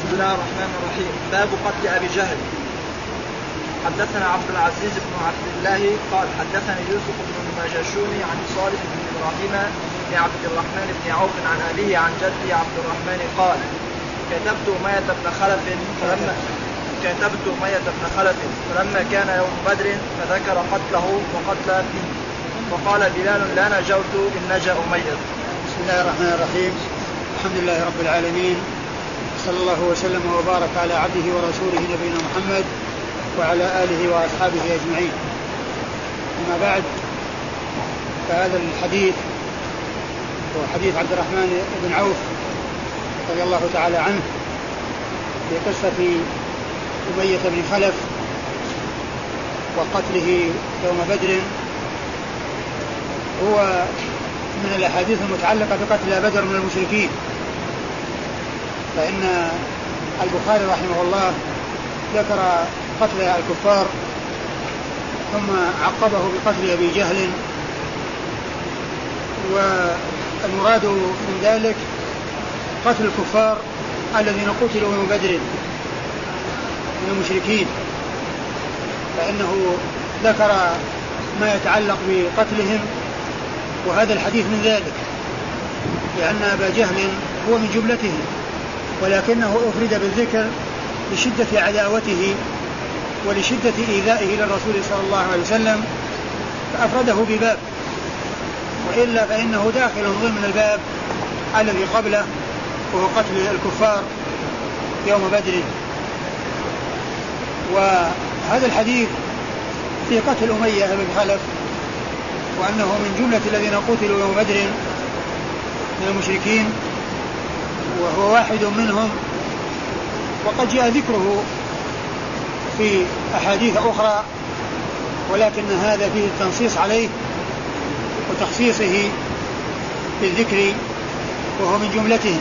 بسم الله الرحمن الرحيم. باب قتل أبي جهل. حدثنا عبد العزيز بن عبد الله قال حدثني يوسف بن المجاشوني عن صالح بن إبراهيم بن عبد الرحمن بن عوف عن أبيه عن جدي عبد الرحمن قال كتبت أمية بن خلف فلما كان يوم بدر فذكر قتله وقتل ابنه فقال بلال لا نجوت إن نجا أمية. بسم الله الرحمن الرحيم. الحمد لله رب العالمين، صلى الله وسلم وبارك على عبده ورسوله نبينا محمد وعلى آله وأصحابه أجمعين. أما بعد، فهذا الحديث هو حديث عبد الرحمن بن عوف رضي الله تعالى عنه في قصة أمية بن خلف وقتله يوم بدر. هو من الأحاديث المتعلقة بقتل بدر من المشركين، فإن البخاري رحمه الله ذكر قتل الكفار ثم عقبه بقتل أبي جهل، والمراد من ذلك قتل الكفار الذين قتلوا يوم بدر من المشركين، فإنه ذكر ما يتعلق بقتلهم، وهذا الحديث من ذلك، لأن أبا جهل هو من جملتهم، ولكنه أفرد بالذكر لشدة عداوته ولشدة إيذائه للرسول صلى الله عليه وسلم فأفرده بباب، وإلا فإنه داخل ضمن الباب الذي قبله وهو قتل الكفار يوم بدر. وهذا الحديث في قتل أمية بن خلف، وأنه من جملة الذين قتلوا يوم بدر من المشركين، وهو واحد منهم، وقد جاء ذكره في أحاديث أخرى، ولكن هذا فيه التنصيص عليه وتخصيصه بالذكر وهو من جملتهم.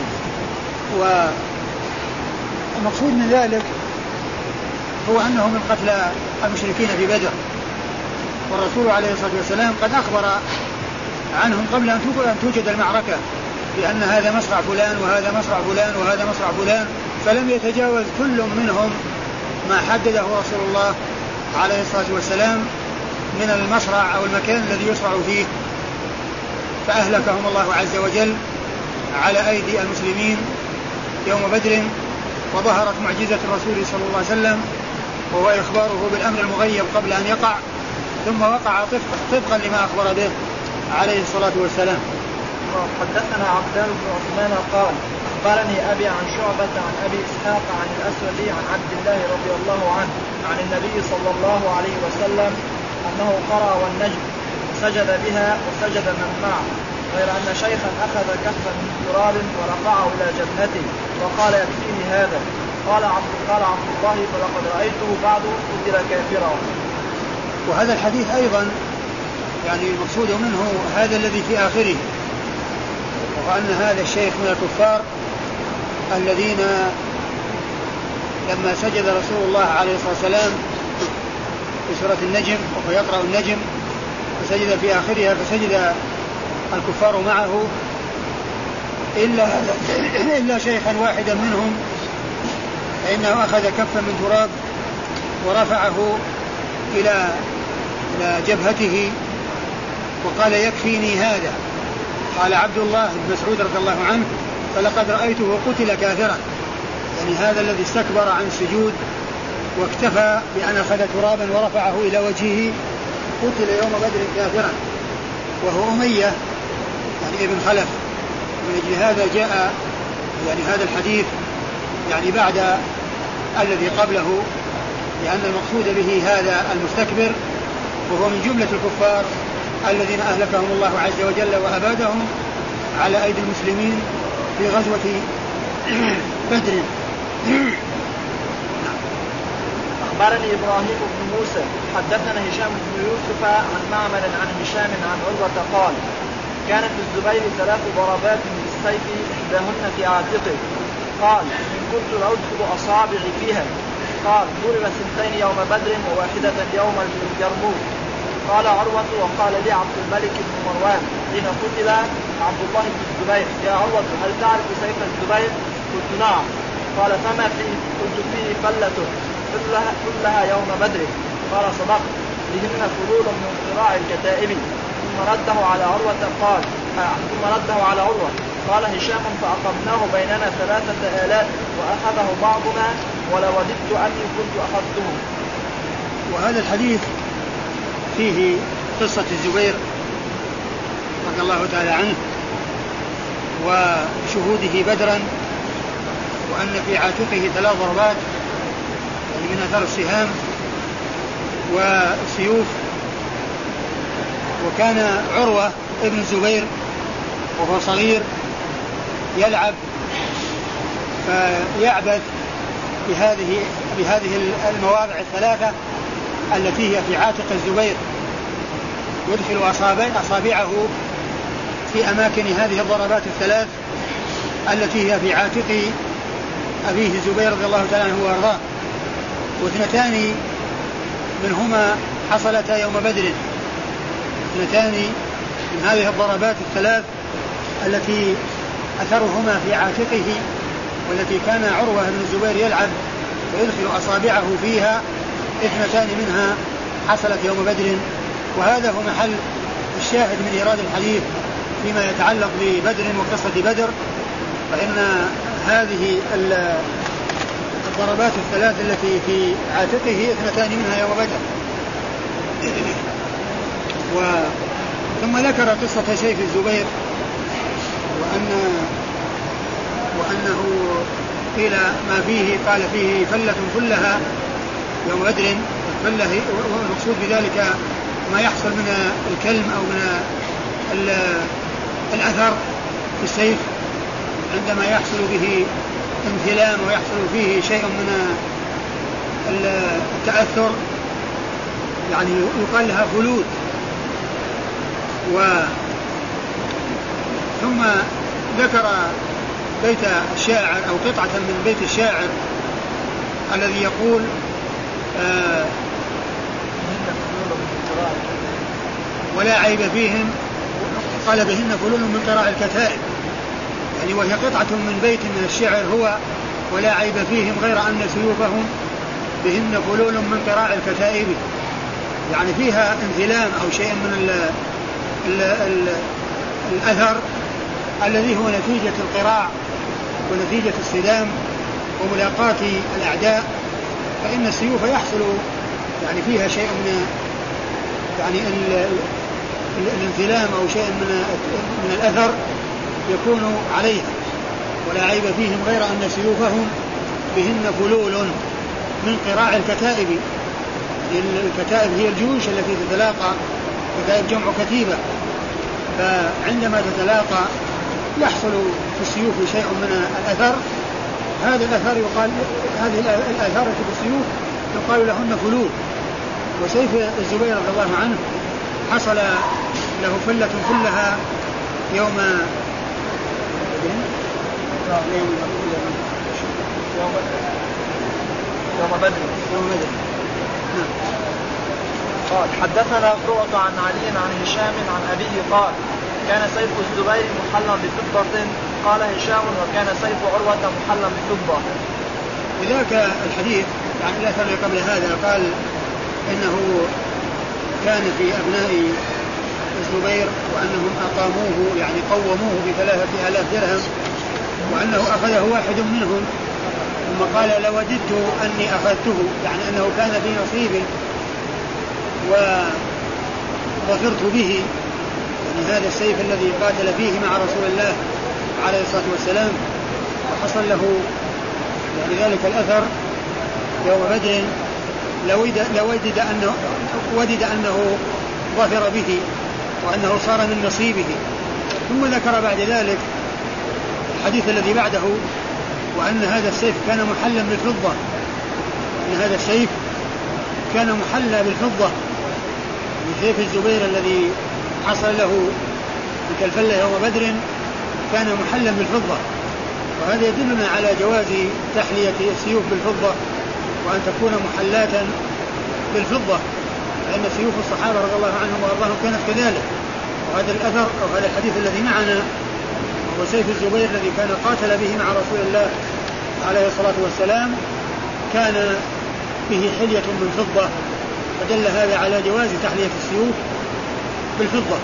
والمقصود من ذلك هو أنه من قتل المشركين في بدر، والرسول عليه الصلاة والسلام قد أخبر عنهم قبل أن توجد المعركة بأن هذا مصرع فلان وهذا مصرع فلان وهذا مصرع فلان، فلم يتجاوز كل منهم ما حدده رسول الله عليه الصلاة والسلام من المصرع أو المكان الذي يصرع فيه، فأهلكهم الله عز وجل على أيدي المسلمين يوم بدر. وظهرت معجزة الرسول صلى الله عليه وسلم وهو إخباره بالأمر المغيب قبل أن يقع، ثم وقع طبقا لما أخبر به عليه الصلاة والسلام. حدثنا عبدان بن عثمان قال أخبرني أبي عن شعبة عن أبي إسحاق عن الأسود عن عبد الله رضي الله عنه عن النبي صلى الله عليه وسلم أنه قرأ والنجم وسجد بها وسجد من معه، غير أن شيخا أخذ كفا من تراب ورفعه إلى جبهته وقال يكفيني هذا. قال عبد الله فلقد رأيته بعد قتل كافرا. وهذا الحديث أيضا يعني المقصود منه هذا الذي في آخره، وأن هذا الشيخ من الكفار الذين لما سجد رسول الله عليه الصلاة والسلام في سورة النجم وهو يقرأ النجم فسجد في آخرها فسجد الكفار معه إلا شيخا واحدا منهم، فإنه أخذ كفا من تراب ورفعه إلى جبهته وقال يكفيني هذا. قال عبد الله بن مسعود رضي الله عنه فلقد رأيته قتل كافرا، يعني هذا الذي استكبر عن السجود واكتفى بأن أخذ ترابا ورفعه إلى وجهه قتل يوم بدر كافرا، وهو أمية يعني ابن خلف. من أجل هذا جاء يعني هذا الحديث يعني بعد الذي قبله، لأن المقصود به هذا المستكبر، وهو من جملة الكفار الذين أهلكهم الله عز وجل وأبادهم على أيدي المسلمين في غزوة بدر. أخبرني إبراهيم بن موسى حدثنا هشام بن يوسف عن معمر عن هشام عن عروة قال كانت للزبير 3 ضربات بالسيف إحداهن في عاتقه، قال إن كنت لأدخل أصابعي فيها. قال ضرب 2 يوم بدر وواحدة يوم اليرموك. قال عروة وقال لي عبد الملك بن مروان حين قتل عبد الله بن الزبير يا عروة هل تعرف سيف الزبير؟ قلت نعم. قال فما فيه؟ قلت فيه فلة كلها يوم بدر. قال صدقت، بهن فلول من قراع الكتائب. ثم رده على عروة قال هشام فأقمناه بيننا 3000 وأخذه بعضنا ولوددت أني كنت أخذته. وهذا الحديث فيه قصة الزبير رضي الله تعالى عنه وشهوده بدرا، وأن في عاتقه 3 ضربات من أثر السهام والسيوف. وكان عروة ابن الزبير وهو صغير يلعب فيعبث بهذه المواضع 3 التي هي في عاتق الزبير، يدخل أصابعه في أماكن هذه الضربات 3 التي هي في عاتق أبيه الزبير رضي الله تعالى عنه وأرضاه. و2 منهما حصلتا يوم بدر، 2 من هذه الضربات 3 التي أثرهما في عاتقه، والتي كان عروة بن الزبير يلعب ويدخل أصابعه فيها، 2 منها حصلت يوم بدر. وهذا هو محل الشاهد من إيراد الحديث فيما يتعلق ببدر وقصة بدر، فإن هذه الضربات 3 التي في عاتقه 2 منها يوم بدر. ثم ذكر قصة سيف الزبير وأنه قيل ما فيه، قال فيه فلة كلها يوم بدر. الفلة والمقصود بذلك ما يحصل من الكلم أو من الأثر في السيف عندما يحصل به انثلام ويحصل فيه شيء من التأثر، يعني يقال لها فلود. ثم ذكر بيت الشاعر أو قطعة من بيت الشاعر الذي يقول ولا عيب فيهم، قال بهن فلول من قراع الكتائب، يعني وهي قطعة من بيت من الشعر هو ولا عيب فيهم غير أن سيوفهم بهن فلول من قراع الكتائب، يعني فيها انثلام أو شيء من الأثر الذي هو نتيجة القراع ونتيجة الصدام وملاقاة الأعداء، فإن السيوف يحصل يعني فيها شيء من يعني الانثلام أو شيء من الأثر يكون عليها. ولا عيب فيهم غير أن سيوفهم بهن فلول من قراع الكتائب. الكتائب هي الجيوش التي تتلاقى، كتائب جمع كتيبة، فعندما تتلاقى يحصل في السيوف شيء من الأثر، هذا الأثر يقال، هذه الآثار في السيوف يقال لهن فلول. وسيف الزبير رضي الله عنه حصل له فلة كلها يوم بدر. نعم. قال حدثنا فروة عن علي عن هشام عن أبيه قال كان سيف الزبير محلا بفضة. قال هشام وكان سيف عروة محلا بفضة. وذاك الحديث يعني الأثر اللي قبل هذا قال إنه كان في أبناء الزبير وأنهم أقاموه يعني قوموه ب3,000 درهم، وأنه أخذه واحد منهم ثم قال لوددت أني أخذته، يعني أنه كان في نصيب وظفرت به، يعني هذا السيف الذي قاتل فيه مع رسول الله عليه الصلاة والسلام، وحصل له يعني ذلك الأثر يوم بدر، ودد أنه ظفر به وأنه صار من نصيبه. ثم ذكر بعد ذلك الحديث الذي بعده وأن هذا السيف كان محلا بالفضة، أن هذا السيف كان محلا بالفضة، من سيف الزبير الذي حصل له تلك الفلة يوم بدر كان محلا بالفضة. وهذا يدلنا على جواز تحلية السيوف بالفضة وأن تكون محلاة بالفضة، لأن سيوف الصحابة رضي الله عنهم وأرضاهم كانت كذلك. وهذا الأثر أو هذا الحديث الذي معنا هو سيف الزبير الذي كان قاتل به مع رسول الله عليه الصلاة والسلام كان به حلية من فضة، فدل هذا على جواز تحلية السيوف بالفضة.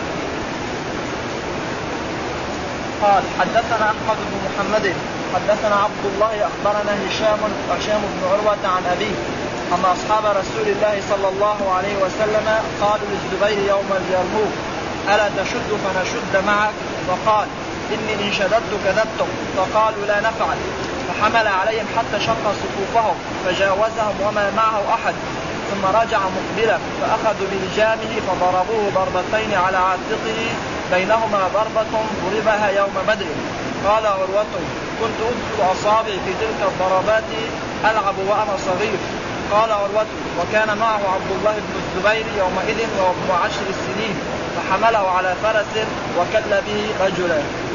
قال حدثنا أحمد بن محمد حدثنا عبد الله أخبرنا هشام بن عروة عن أبيه أن أصحاب رسول الله صلى الله عليه وسلم قالوا للزبير يوم اليرموك ألا تشد فنشد معك؟ فقال إني إن شددت كذبتم. فقالوا لا نفعل. فحمل عليهم حتى شق صفوفهم فجاوزهم وما معه أحد، ثم رجع مقبلا فأخذوا بلجامه فضربوه ضربتين على عاتقه بينهما ضربة ضربها يوم بدر. قال عروة كنت أدخل أصابعي في تلك الضربات ألعب وأنا صغير. قال عروة وكان معه عبد الله بن الزبير يومئذ وهو ابن 10 سنين، فحمله على فرس وكل به رجلا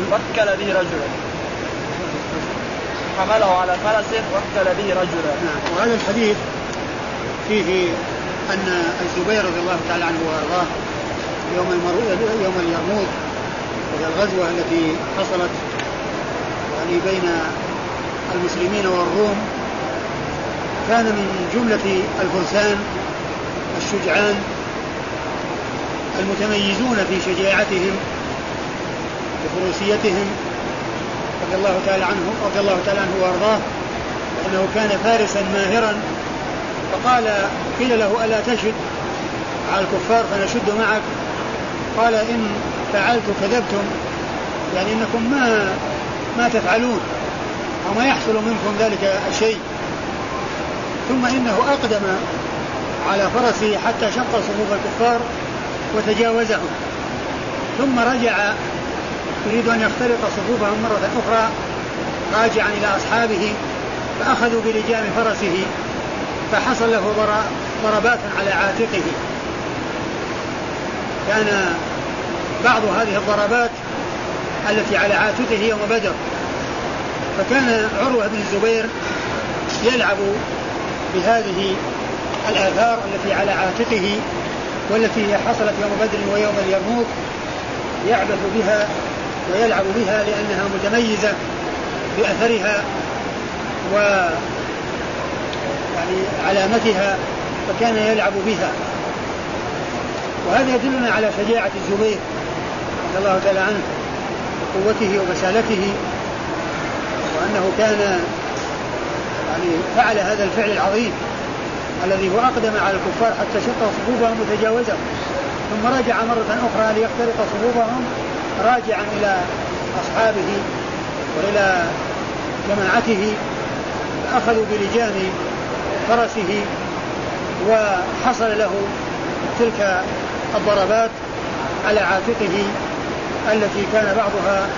حمله على فرس وكل به رجلا. وهذا الحديث فيه أن الزبير رضي الله تعالى عنه وأرضاه يوم اليرموك وهي الغزوة التي حصلت يعني بين المسلمين والروم، كان من جملة الفرسان الشجعان المتميزون في شجاعتهم وفروسيتهم رضي الله تعالى عنه وارضاه، لأنه كان فارسا ماهرا. قيل له ألا تشد على الكفار فنشد معك؟ قال إن فعلت كذبتم، يعني إنكم ما تفعلون وما يحصل منكم ذلك الشيء. ثم إنه أقدم على فرسه حتى شق صفوف الكفار وتجاوزهم، ثم رجع يريد أن يخترق صفوفهم مرة أخرى راجعا إلى أصحابه، فأخذوا بلجام فرسه فحصل له ضربات على عاتقه. كان بعض هذه الضربات التي على عاتقه يوم بدر، فكان عروة بن الزبير يلعب بهذه الآثار التي على عاتقه والتي حصلت يوم بدر ويوم اليرموك، يعبث بها ويلعب بها لأنها متميزة بأثرها و يعني علامتها، فكان يلعب بها. وهذا يدلنا على شجاعة الزبير رضي الله تعالى عنه وقوته وبسالته، وأنه كان يعني فعل هذا الفعل العظيم الذي هو أقدم على الكفار حتى شق صفوفهم وتجاوزهم، ثم رجع مرة أخرى ليخترق صفوفهم راجعا إلى أصحابه وإلى جماعته، فأخذوا بلجام فرسه وحصل له تلك الضربات على عاتقه التي كان بعضها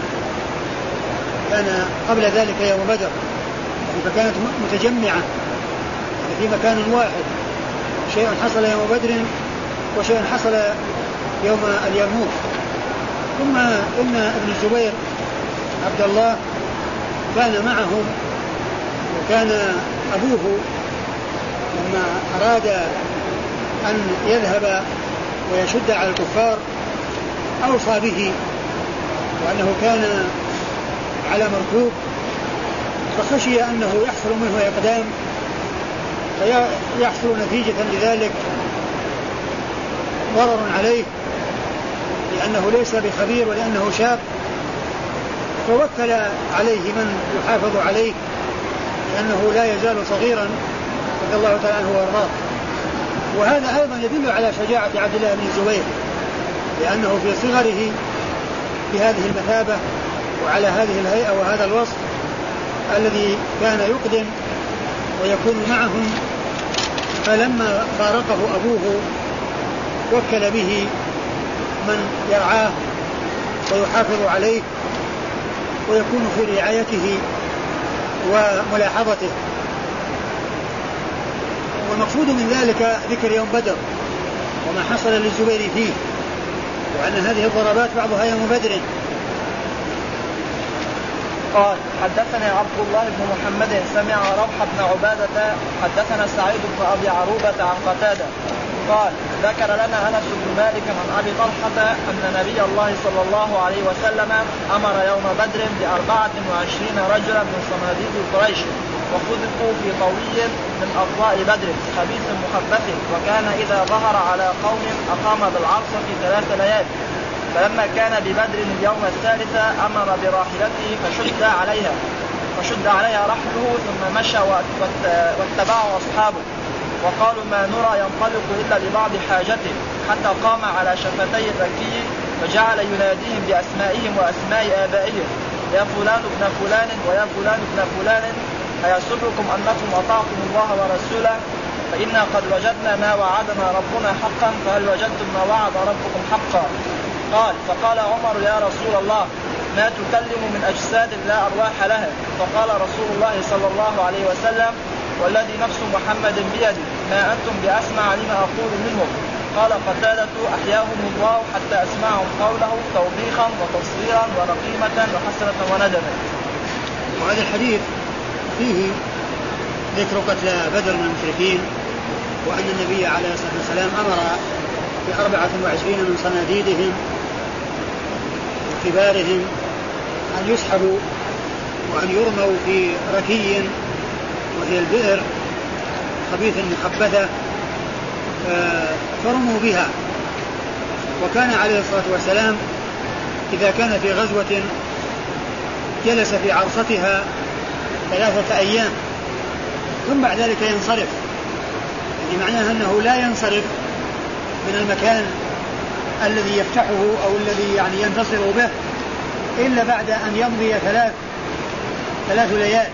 كان قبل ذلك يوم بدر، فكانت متجمعة في مكان واحد، شيء حصل يوم بدر وشيء حصل يوم اليرموك. ثم إن ابن الزبير عبد الله كان معهم، وكان أبوه لما أراد أن يذهب ويشد على الكفار أوصى به، وأنه كان على مركوب، فخشي أنه يحصل منه إقدام فيحصل نتيجة لذلك ضرر عليه، لأنه ليس بخبير ولأنه شاب، فوكل عليه من يحافظ عليه لأنه لا يزال صغيرا رضي الله تعالى عنه وارضاه. وهذا أيضا يدل على شجاعة عبد الله بن الزبير، لأنه في صغره بهذه المثابة وعلى هذه الهيئة وهذا الوصف الذي كان يقدم ويكون معهم، فلما فارقه أبوه وكل به من يرعاه ويحافظ عليه ويكون في رعايته وملاحظته. والمقصود من ذلك ذكر يوم بدر وما حصل للزبير فيه، وأن هذه الضربات بعضها يوم بدر. قال حدثنا عبد الله بن محمد سمع روح بن عبادة حدثنا سعيد بن أبي عروبة عن قتادة قال ذكر لنا أنس بن مالك عن أبي طلحة أن نبي الله صلى الله عليه وسلم أمر يوم بدر ب24 رجلا من صناديد قريش وخذفوا في طوي من أضواء بدر خبيث مخبث، وكان إذا ظهر على قوم أقام بالعرص في 3 ليال. فلما كان ببدر اليوم الثالث أمر براحلته فشد عليها رحله ثم مشى واتبعه أصحابه، وقالوا ما نرى ينطلق إلا لبعض حاجته، حتى قام على شفتي الركي فجعل يناديهم بأسمائهم وأسماء آبائهم: يا فلان ابن فلان ويا فلان ابن فلان، أيسركم أنكم أطعتم الله ورسوله؟ فإنا قد وجدنا ما وعدنا ربنا حقا، فهل وجدتم ما وعد ربكم حقا؟ قال فقال عمر يا رسول الله ما تكلم من أجساد لا أرواح لها؟ فقال رسول الله صلى الله عليه وسلم والذي نفس محمد بيده ما أنتم بأسمع لما أقول منهم. قال قتادة أحياهم الله حتى أسمعهم قوله توبيخا وتصغيرا ورقيمة وحسرة وندما. وهذا الحديث فيه ذكر قتل بدر من المشركين، وأن النبي عليه الصلاة والسلام أمر ب24 من صناديدهم وكبارهم أن يسحبوا وأن يرموا في ركي وهي البئر خبيث مخبثة، فرموا بها. وكان عليه الصلاة والسلام إذا كان في غزوة جلس في عرصتها 3 أيام ثم بعد ذلك ينصرف، يعني معناه أنه لا ينصرف من المكان الذي يفتحه أو الذي يعني ينتصر به إلا بعد أن يمضي 3 ليال.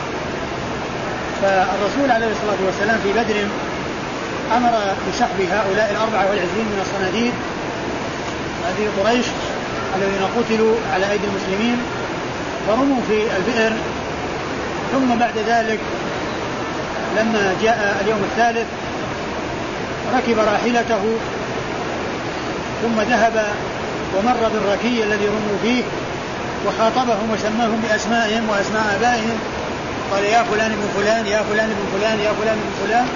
فالرسول عليه الصلاة والسلام في بدر أمر بسحب هؤلاء 24 من الصناديد هذه قريش الذين قتلوا على أيدي المسلمين، فرموا في البئر. ثم بعد ذلك لما جاء اليوم الثالث ركب راحلته ثم ذهب ومر بالركي الذي رموا فيه وخاطبهم وسماهم بأسمائهم وأسماء آبائهم، قال يا فلان ابن فلان يا فلان ابن فلان يا فلان ابن فلان،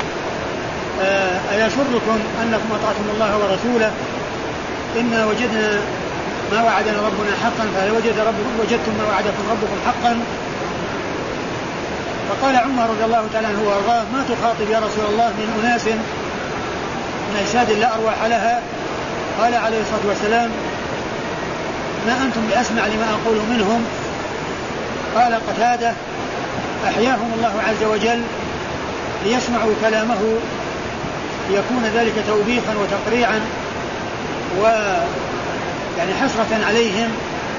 أيسركم أنكم أطعتم الله ورسوله؟ إنا وجدنا ما وعدنا ربنا حقا، فهل وجدتم ما وعدكم ربكم حقا؟ فقال عمر رضي الله تعالى عنه وارضاه ما تخاطب يا رسول الله من أناس من أجساد لا أرواح لها؟ قال عليه الصلاة والسلام ما أنتم بأسمع لما أقول منهم. قال قتادة أحياهم الله عز وجل ليسمعوا كلامه ليكون ذلك توبيخا وتقريعا ويعني حسرة عليهم.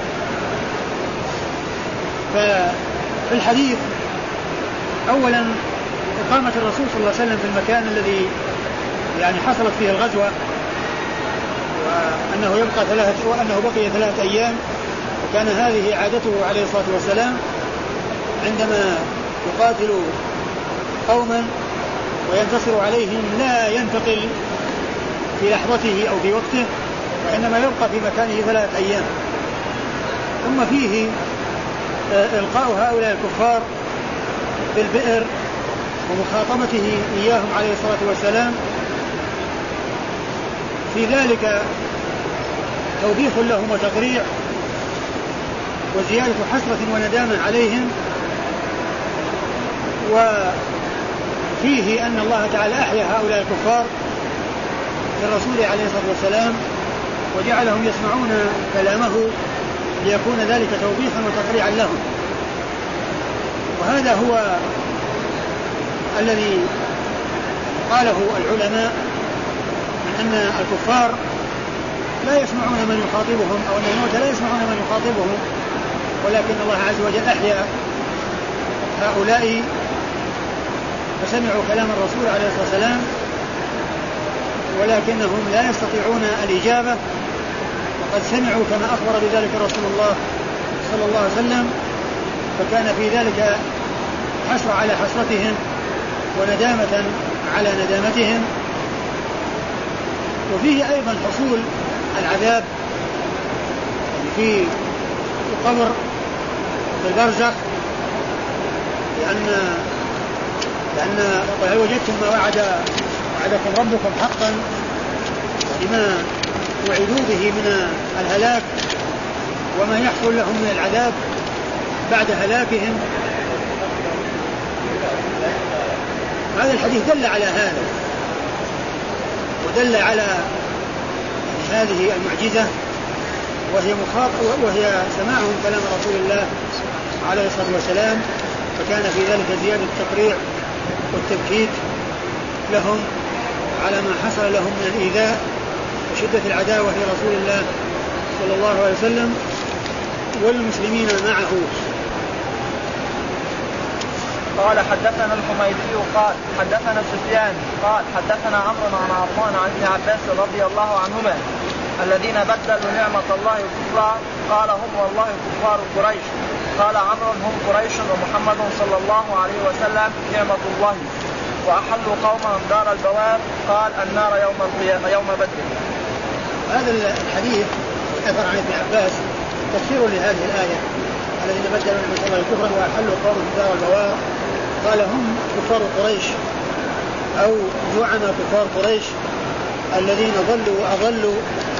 ففي الحديث أولا إقامة الرسول صلى الله عليه وسلم في المكان الذي يعني حصلت فيه الغزوة، وأنه بقي 3 أيام، وكان هذه عادته عليه الصلاة والسلام عندما يقاتل قوما وينتصر عليهم لا ينتقل في لحظته أو في وقته، وإنما يبقى في مكانه 3 أيام. ثم فيه إلقاء هؤلاء الكفار بالبئر ومخاطبته إياهم عليه الصلاة والسلام، في ذلك توبيخ لهم وتقريع وزيادة حسرة وندامة عليهم. وفيه أن الله تعالى أحيا هؤلاء الكفار للرسول عليه الصلاة والسلام وجعلهم يسمعون كلامه ليكون ذلك توبيخا وتقريعا لهم. وهذا هو الذي قاله العلماء من أن الكفار لا يسمعون من يخاطبهم أو أن الموتى لا يسمعون من يخاطبهم، ولكن الله عز وجل أحيا هؤلاء فسمعوا كلام الرسول عليه الصلاة والسلام، ولكنهم لا يستطيعون الإجابة، وقد سمعوا كما أخبر بذلك رسول الله صلى الله عليه وسلم، فكان في ذلك حسرة على حسرتهم وندامة على ندامتهم. وفيه أيضا حصول العذاب في القبر في البرزخ، لأن هل وجدتم ما وعد وعدكم ربكم حقا لما وعدوا به من الهلاك وما يحصل لهم من العذاب بعد هلاكهم. هذا الحديث دل على هذا ودل على هذه المعجزة وهي سماعهم كلام رسول الله عليه الصلاة والسلام، فكان في ذلك زيادة التقريع والتبكيت لهم على ما حصل لهم من الإيذاء وشدة العداوة لرسول الله صلى الله عليه وسلم والمسلمين معه. قال حدثنا الحميدي قال حدثنا سفيان قال حدثنا عمرو عن عطان عن ابن عباس رضي الله عنهما الذين بدلوا نعمة الله كفرا قال هم والله كفار قريش. قال عمرو هم قريش ومحمد صلى الله عليه وسلم نعمة الله وأحلوا قومهم دار البوار قال النار يوم بدر. هذا الحديث أثر عن ابن عباس تفسير لهذه الآية الذين بدلوا نعمة الله كفرا وأحلوا قومهم دار البوار قال هم كفار قريش أو زعماء كفار قريش الذين ضلوا وأضلوا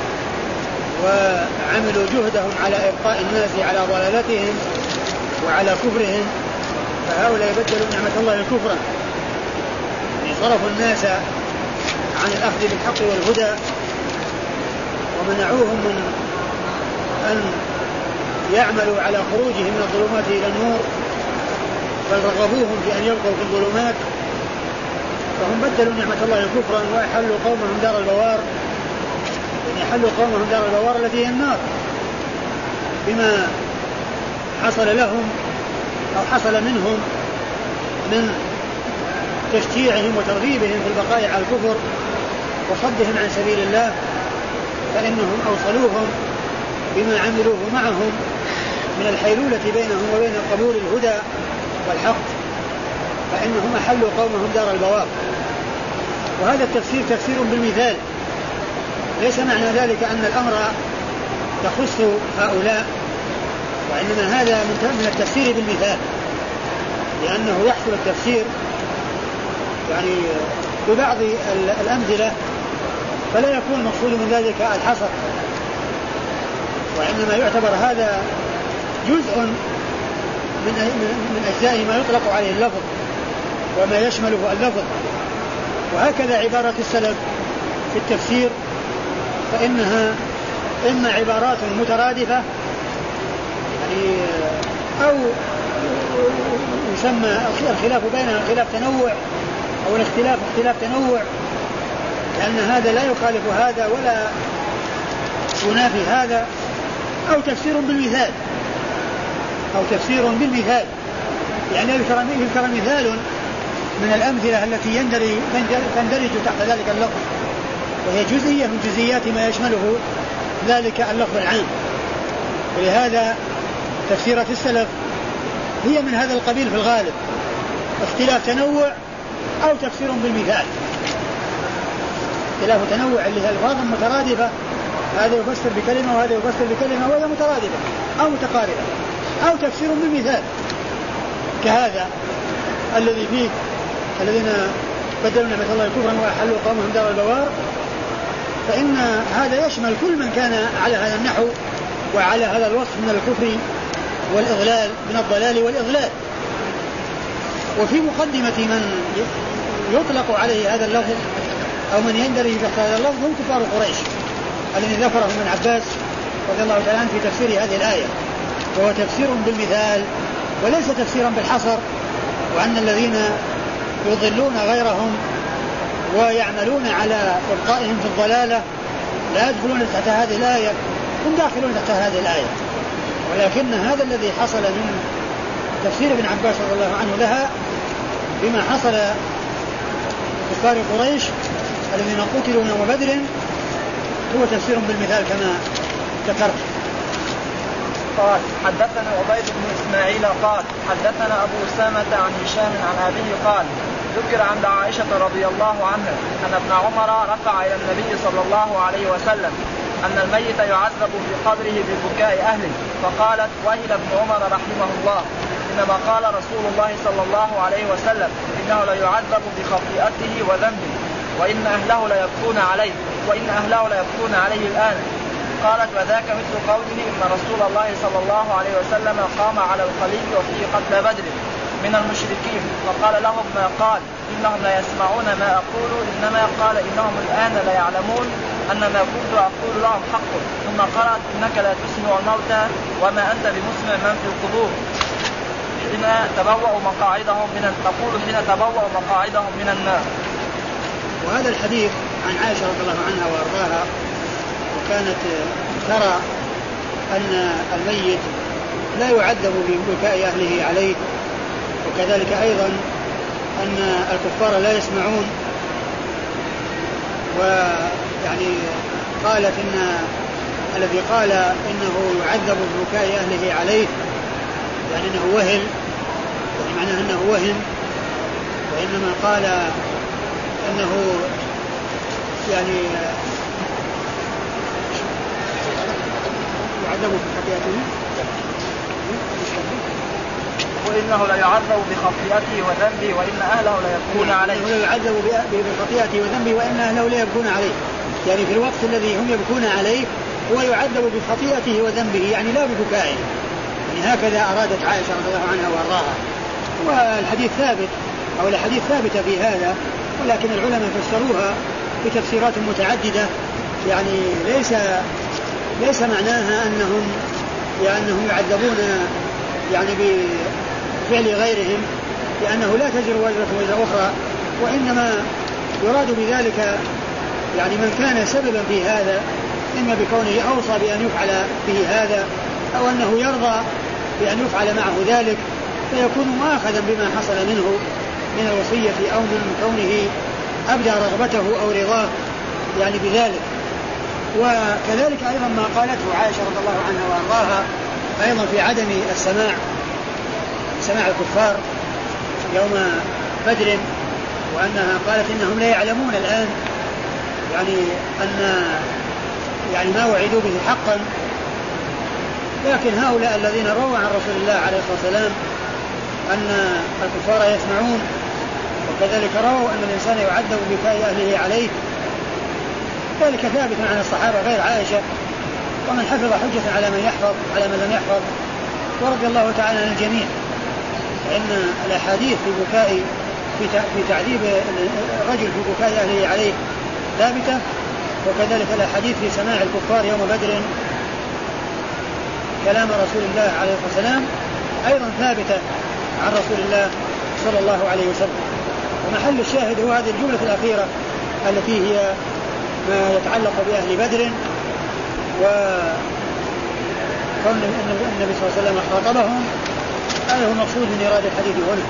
وعملوا جهدهم على إبقاء الناس على ضلالتهم وعلى كفرهم، فهؤلاء بدلوا نعمة الله كفرا صرفوا الناس عن الأخذ بالحق والهدى ومنعوهم من أن يعملوا على خروجهم من الظلمات إلى النور، بل رغبوهم في أن يبقوا في الظلمات، فهم بدلوا نعمة الله كفرا وأحلوا قومهم دار البوار، يحلوا قومهم دار البوار التي هي النار بما حصل لهم أو حصل منهم من تشجيعهم وترغيبهم في البقاء على الكفر وصدهم عن سبيل الله، فإنهم أوصلوهم بما عملوه معهم من الحيلولة بينهم وبين قبول الهدى والحق، فإنهم أحلوا قومهم دار البوار. وهذا التفسير تفسير بالمثال، ليس معنى ذلك أن الأمر يخص هؤلاء، وإنما هذا من التفسير بالمثال، لأنه يحصل التفسير يعني ببعض الأمثلة فلا يكون مقصود من ذلك الحصر، وإنما يعتبر هذا جزء من أجزاء ما يطلق عليه اللفظ وما يشمله اللفظ. وهكذا عبارة السلف في التفسير فإنها إما عبارات مترادفة يعني أو يسمى الخلاف بينها خلاف تنوع أو الاختلاف اختلاف تنوع، لأن هذا لا يخالف هذا ولا ينافي هذا، أو تفسير بالمثال يعني يذكر مثال من الأمثلة التي تندرج تحت ذلك اللفظ، وهي جزئية من جزئيات ما يشمله ذلك اللفظ العام. ولهذا تفسيرات السلف هي من هذا القبيل في الغالب، اختلاف تنوع أو تفسير بالمثال، اختلاف تنوع اللي هي الألفاظ مترادفة، هذا يفسر بكلمة وهذا يفسر بكلمة وهي مترادفة أو متقاربة، أو تفسير بالمثال كهذا الذي فيه الذين بدلوا نعمة الله كفرا وأحلوا قومهم دار البوار، فإن هذا يشمل كل من كان على هذا النحو وعلى هذا الوصف من الكفر والإضلال، من الضلال والإضلال. وفي مقدمة من يطلق عليه هذا اللفظ أو من يندرج تحت هذا اللفظ هم كفار قريش الذي ذكره ابن عباس رضي الله تعالى عنه في تفسير هذه الآية، وهو تفسير بالمثال وليس تفسيرا بالحصر، وأن الذين يضلون غيرهم ويعملون على إبقائهم في الضلالة لا يدخلون تحت هذه الآية، هم داخلون تحت هذه الآية، ولكن هذا الذي حصل من تفسير ابن عباس رضي الله عنه لها بما حصل كفار قريش الذين قتلوا يوم بدر هو تفسير بالمثال كما ذكرت. قال حدثنا عبيد بن إسماعيل قال حدثنا أبو أسامة عن هشام عن أبيه قال ذكر عند عائشة رضي الله عنها أن ابن عمر رفع إلى النبي صلى الله عليه وسلم أن الميت يعذب في قبره ببكاء أهله، فقالت وهل ابن عمر رحمه الله إنما قال رسول الله صلى الله عليه وسلم إنه لا يعذب بخطيئته وذنبه، وإن أهله ليبكون عليه الآن. قالت وذاك مثل قوله إن رسول الله صلى الله عليه وسلم قام على الخليج وفيه قتل بدر من المشركين فقال لهم ما قال إنهم لا يسمعون ما أقول إنما قال إنهم الآن لا يعلمون أن ما كنت أقول لهم حق. ثم قرأت إنك لا تسمع الموتى وما أنت بمسمع من في القبور حين تبوأوا مقاعدهم من النار. وهذا الحديث عن عائشة رضي الله عنها وأرضاها وكانت ترى أن الميت لا يعذب ببكاء أهله عليه، وكذلك أيضا أن الكفار لا يسمعون، ويعني قالت إن الذي قال إنه يعذب ببكاء أهله عليه يعني أنه وهن، يعني معناه أنه وهن، وإنما قال أنه يعني يعذب بخطيئته وإنه لا يعذب بخطيئته وذنبه وإن أهله لا يبكون عليه. لا يعذب بخطيئته وذنبه وإن أهله لا يبكون عليه، يعني في الوقت الذي هم يبكون عليه هو يعذب بخطيئته وذنبه، يعني لا ببكائه. يعني هكذا أرادت عائشة رضي الله عنها وأرضاها. والحديث ثابت أو الحديث ثابتة في هذا، ولكن العلماء فسروها بتفسيرات متعددة. يعني ليس معناها أنهم يعذبون يعني بفعل غيرهم، لأنه لا تزر وزرة وزر أخرى، وإنما يراد بذلك يعني من كان سببا في هذا، إما بكونه أوصى بأن يفعل به هذا أو أنه يرضى بأن يفعل معه ذلك، فيكون مؤاخذا بما حصل منه من الوصية أو من كونه أبدى رغبته أو رضاه يعني بذلك. وكذلك أيضا ما قالته عائشة رضي الله عنها وأرضاها أيضا في عدم سماع الكفار يوم بدر، وأنها قالت إنهم لا يعلمون الآن يعني أن يعني ما وعدوا به حقا، لكن هؤلاء الذين رووا عن رسول الله عليه الصلاة والسلام أن الكفار يسمعون، وكذلك رووا أن الإنسان يعذب ببكاء أهله عليه، ذلك ثابت عن الصحابة غير عائشة، ومن حفظ حجة على من لم يحفظ، ورضي الله تعالى عن الجميع. فإن الأحاديث في تعذيب الرجل في بكاء أهله عليه ثابتة، وكذلك الأحاديث في سماع الكفار يوم بدر كلام رسول الله عليه الصلاة والسلام أيضا ثابتة عن رسول الله صلى الله عليه وسلم. ومحل الشاهد هو هذه الجملة الأخيرة التي هي ما يتعلق بأهل بدر، وكون النبي صلى الله عليه وسلم خاطبهم، هذا هو المقصود من إرادة الحديث هنا.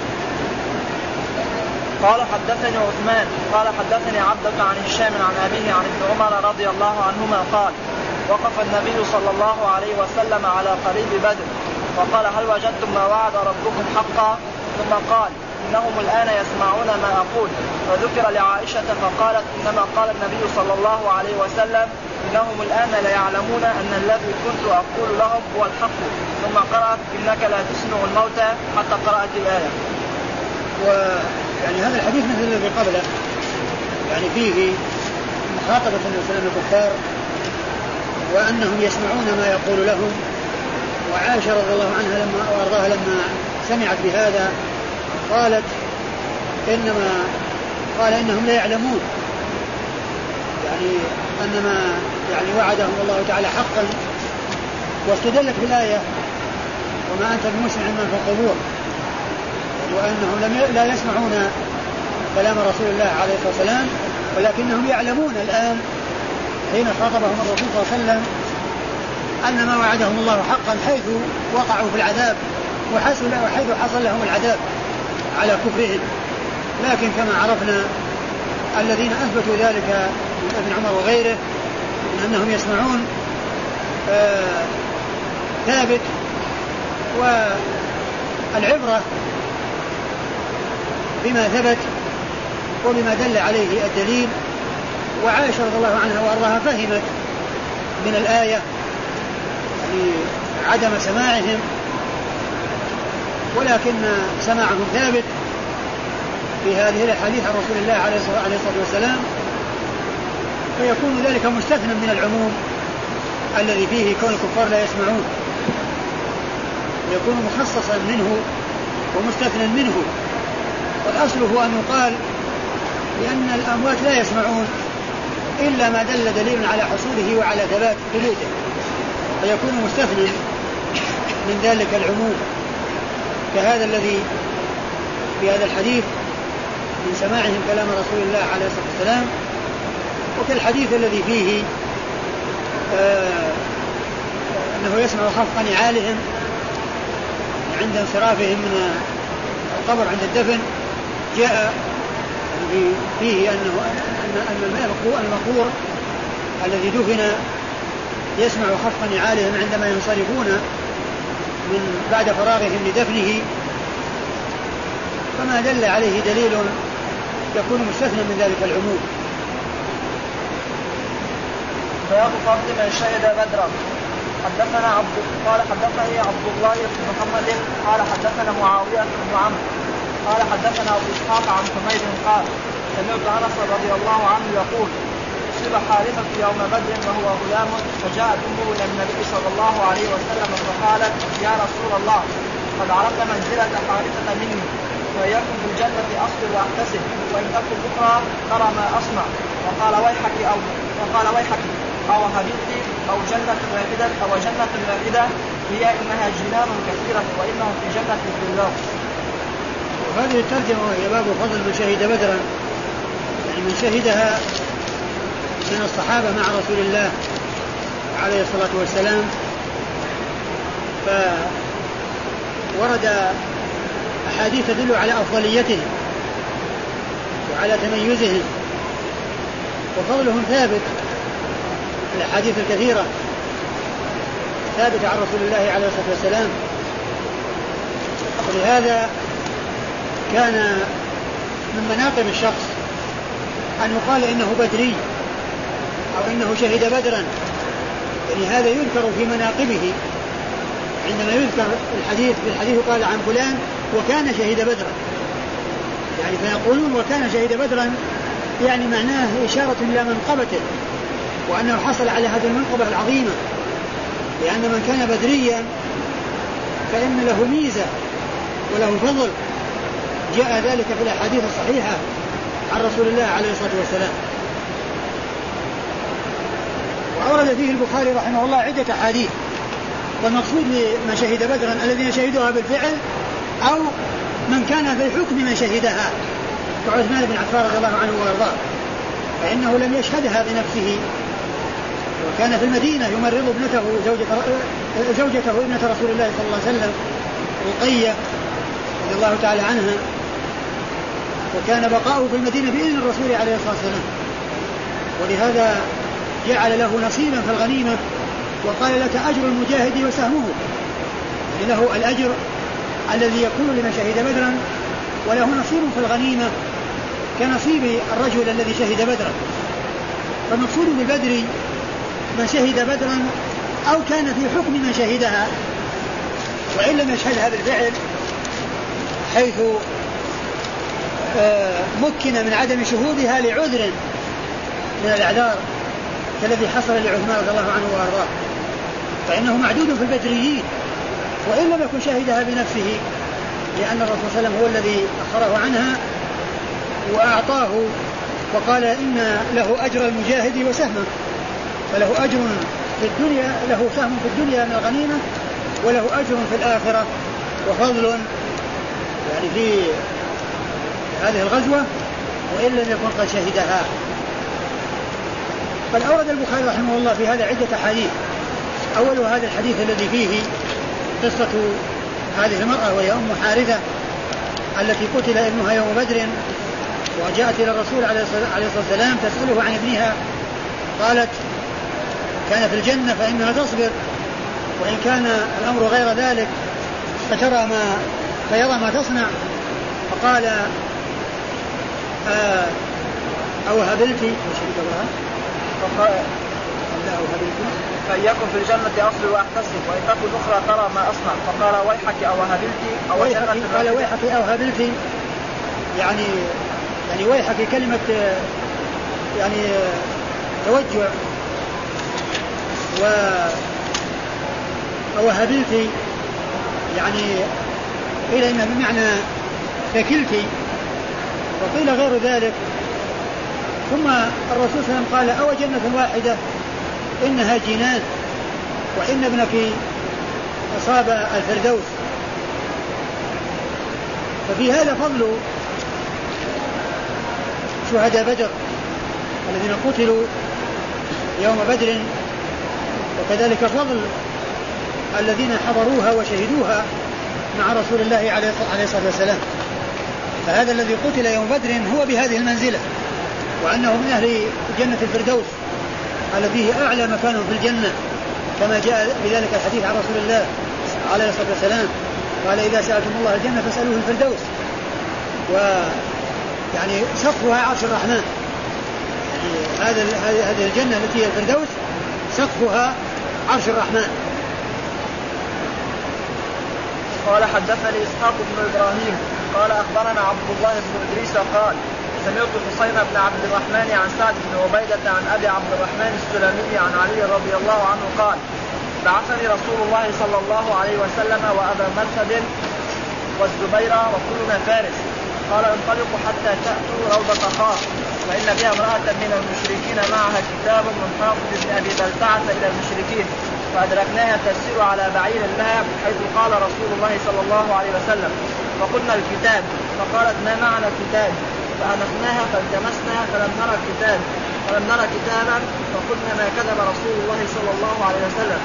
قال حدثني عثمان قال حدثني عبدة عن هشام عن أبيه عن ابن عمر رضي الله عنهما قال وقف النبي صلى الله عليه وسلم على قريب بدر وقال هل وجدتم ما وعد ربكم حقا؟ ثم قال إنهم الآن يسمعون ما أقول، وذكر لعائشة فقالت إنما قال النبي صلى الله عليه وسلم إنهم الآن لا يعلمون أن الذي كنت أقول لهم هو الحق. ثم قرأت إنك لا تسمع الموتى حتى قرأت الآية. ويعني هذا الحديث مثل الذي قبله، يعني فيه مخاطبة النبي صلى الله عليه وسلم الكفار وأنهم يسمعون ما يقول لهم. وعائشة رضي الله عنها وأرضاها لما سمعت بهذا قالت إنهم لا يعلمون، يعني أنما يعني وعدهم الله تعالى حقا، واستدلت بالآية وما أنت بمسمع من في القبور، وأنهم لا يسمعون كلام رسول الله عليه الصلاة والسلام، ولكنهم يعلمون الآن حين خاطبهم الرسول صلى الله عليه وسلم أن ما وعدهم الله حقا حيث وقعوا في العذاب وحيث حصل لهم العذاب على كفرهم. لكن كما عرفنا الذين أثبتوا ذلك ابن عمر وغيره من أنهم يسمعون ثابت، والعبرة بما ثبت وبما دل عليه الدليل. وعائشة رضي الله عنها وأرضاها فهمت من الآية يعني عدم سماعهم، ولكن سماعهم ثابت، في هذه الأحاديث عن رسول الله عليه الصلاة والسلام، فيكون ذلك مستثنى من العموم الذي فيه كون الكفار لا يسمعون، يكون مخصصا منه ومستثنى منه. والأصل هو أن يقال بأن الأموات لا يسمعون إلا ما دل دليل على حصوله وعلى ثبوته، فيكون مستثنى من ذلك العموم، كهذا الذي في هذا الحديث من سماعهم كلام رسول الله عليه الصلاة والسلام، وكالحديث الذي فيه أنه يسمع خفق نعالهم عند انصرافهم من القبر عند الدفن. جاء فيه أن المقبور الذي دفن يسمع خفق نعالهم عندما ينصرفون من بعد فراغهم لدفنه، فما دل عليه دليل يكون مستثنى من ذلك العموم. باب فضل من شهد بدرا. قال حدثني عبد الله بن محمد قال حدثنا معاوية بن عمرو قال حدثنا أبو إسحاق عن حميد قال سمعت أنس رضي الله عنه يقول أصيب حارثة يوم بدر وهو غلام، فجاءت أمه إلى النبي صلى الله عليه وسلم فقالت يا رسول الله قد عرفت منزلة حارثة مني، ويكن في الجنة أصبر وأحتسب، وإن تكن أخرى ترى ما أصنع. وقال ويحك أو هبطي أو جنة واحدة هي إنها جنان كثيرة وإنهم في جنة الفردوس. وهذه الترجمة وهي باب فضل من شهد بدرا، يعني من شهدها من الصحابة مع رسول الله عليه الصلاة والسلام. فورد أحاديث تدل على أفضليتهم وعلى تميزهم، وفضلهم ثابت. الأحاديث الكثيرة ثابتة عن رسول الله عليه الصلاة والسلام، ولهذا كان من مناقب الشخص أن يقال إنه بدري أو إنه شهد بدرا، يعني هذا يذكر في مناقبه. عندما يذكر بالحديث قال عن فلان وكان شهد بدرا، يعني فيقولون وكان شهد بدرا، يعني معناه إشارة إلى منقبته وأنه حصل على هذه المنقبة العظيمة، لأن من كان بدريا فإن له ميزة وله فضل، جاء ذلك في الأحاديث الصحيحة عن رسول الله عليه الصلاة والسلام. وأورد فيه البخاري رحمه الله عدة أحاديث، والمقصود بمن شهد بدرا الذين شهدوها بالفعل أو من كان في حكم من شهدها، كعثمان بن عفان رضي الله عنه وارضاه، فإنه لم يشهدها بنفسه، وكان في المدينة يمرض ابنته زوجته ابنة رسول الله صلى الله عليه وسلم رقية رضي الله تعالى عنها، وكان بقاؤه في المدينة بإذن الرسول عليه الصلاة والسلام، ولهذا جعل له نصيبا في الغنيمة وقال لك أجر المجاهد وسهمه، يعني له الأجر الذي يكون لمن شهد بدرا وله نصيب في الغنيمة كنصيب الرجل الذي شهد بدرا. فالمقصود بالبدر من شهد بدرا أو كان في حكم من شهدها وإن لم يشهدها بالفعل، حيث مكن من عدم شهودها لعذر من الأعذار كالذي حصل لعثمان رضي الله عنه وارضاه، فإنه معدود في البدريين، وإن لم يكن شهدها بنفسه، لأن الرسول صلى الله عليه وسلم هو الذي أخره عنها وأعطاه وقال إن له أجر المجاهد وسهمه، فله أجر في الدنيا، له سهم في الدنيا من الغنيمة، وله أجر في الآخرة وفضل يعني في هذه الغزوة وإن لم يكن قد شهدها. فالأورد البخاري رحمه الله في هذا عدة حديث. أول هذا الحديث الذي فيه قصة هذه المرأة وهي أم حارثة التي قتل ابنها يوم بدر، وجاءت إلى الرسول عليه الصلاة والسلام تسأله عن ابنها، قالت كان في الجنة فإنها تصبر، وإن كان الأمر غير ذلك فيرى ما تصنع. فقال أو هبلتي فإياكم في الجنة أصبر وأحتسب، وإن تكن أخرى ترى ما أصنع. فقال ويحك أو هبلتي أو قال ويحك أو هبلتي، يعني ويحك كلمة يعني توجع وهبلتي يعني قيل إنها بمعنى ثكلتي وقيل غير ذلك. ثم الرسول صلى الله عليه وسلم قال أو جنة واحدة إنها جنان وإن ابنك أصاب الفردوس. ففي هذا فضل شهداء بدر الذين قتلوا يوم بدر وكذلك فضل الذين حضروها وشهدوها مع رسول الله عليه الصلاة والسلام. فهذا الذي قتل يوم بدر هو بهذه المنزلة وأنه من أهل جنة الفردوس التي هي أعلى مكان في الجنة كما جاء بذلك الحديث عن رسول الله عليه الصلاة والسلام قال إذا سألتم الله الجنة فاسألوه الفردوس. ويعني سقفها عرش الرحمن يعني هذه الجنة التي هي الفردوس سقفها عرش الرحمن. قال حدثني إسحاق بن إبراهيم قال أخبرنا عبد الله بن إدريس قال سمعت حسين بن عبد الرحمن عن سعد بن عبيدة عن أبي عبد الرحمن السلمي عن علي رضي الله عنه قال بعثني رسول الله صلى الله عليه وسلم وأبا مرثد والزبير وكلنا فارس قال انطلقوا حتى تأتوا روضة خاص فإن بها امرأة من المشركين معها كتاب من حافظ بن أبي بلتعة إلى المشركين فأدركناها تسير على بعير لها حيث قال رسول الله صلى الله عليه وسلم فقلنا الكتاب فقالت ما معنى الكتاب فأنخناها فالتمسناها فلم نرى كتابا فقلنا ما كذب رسول الله صلى الله عليه وسلم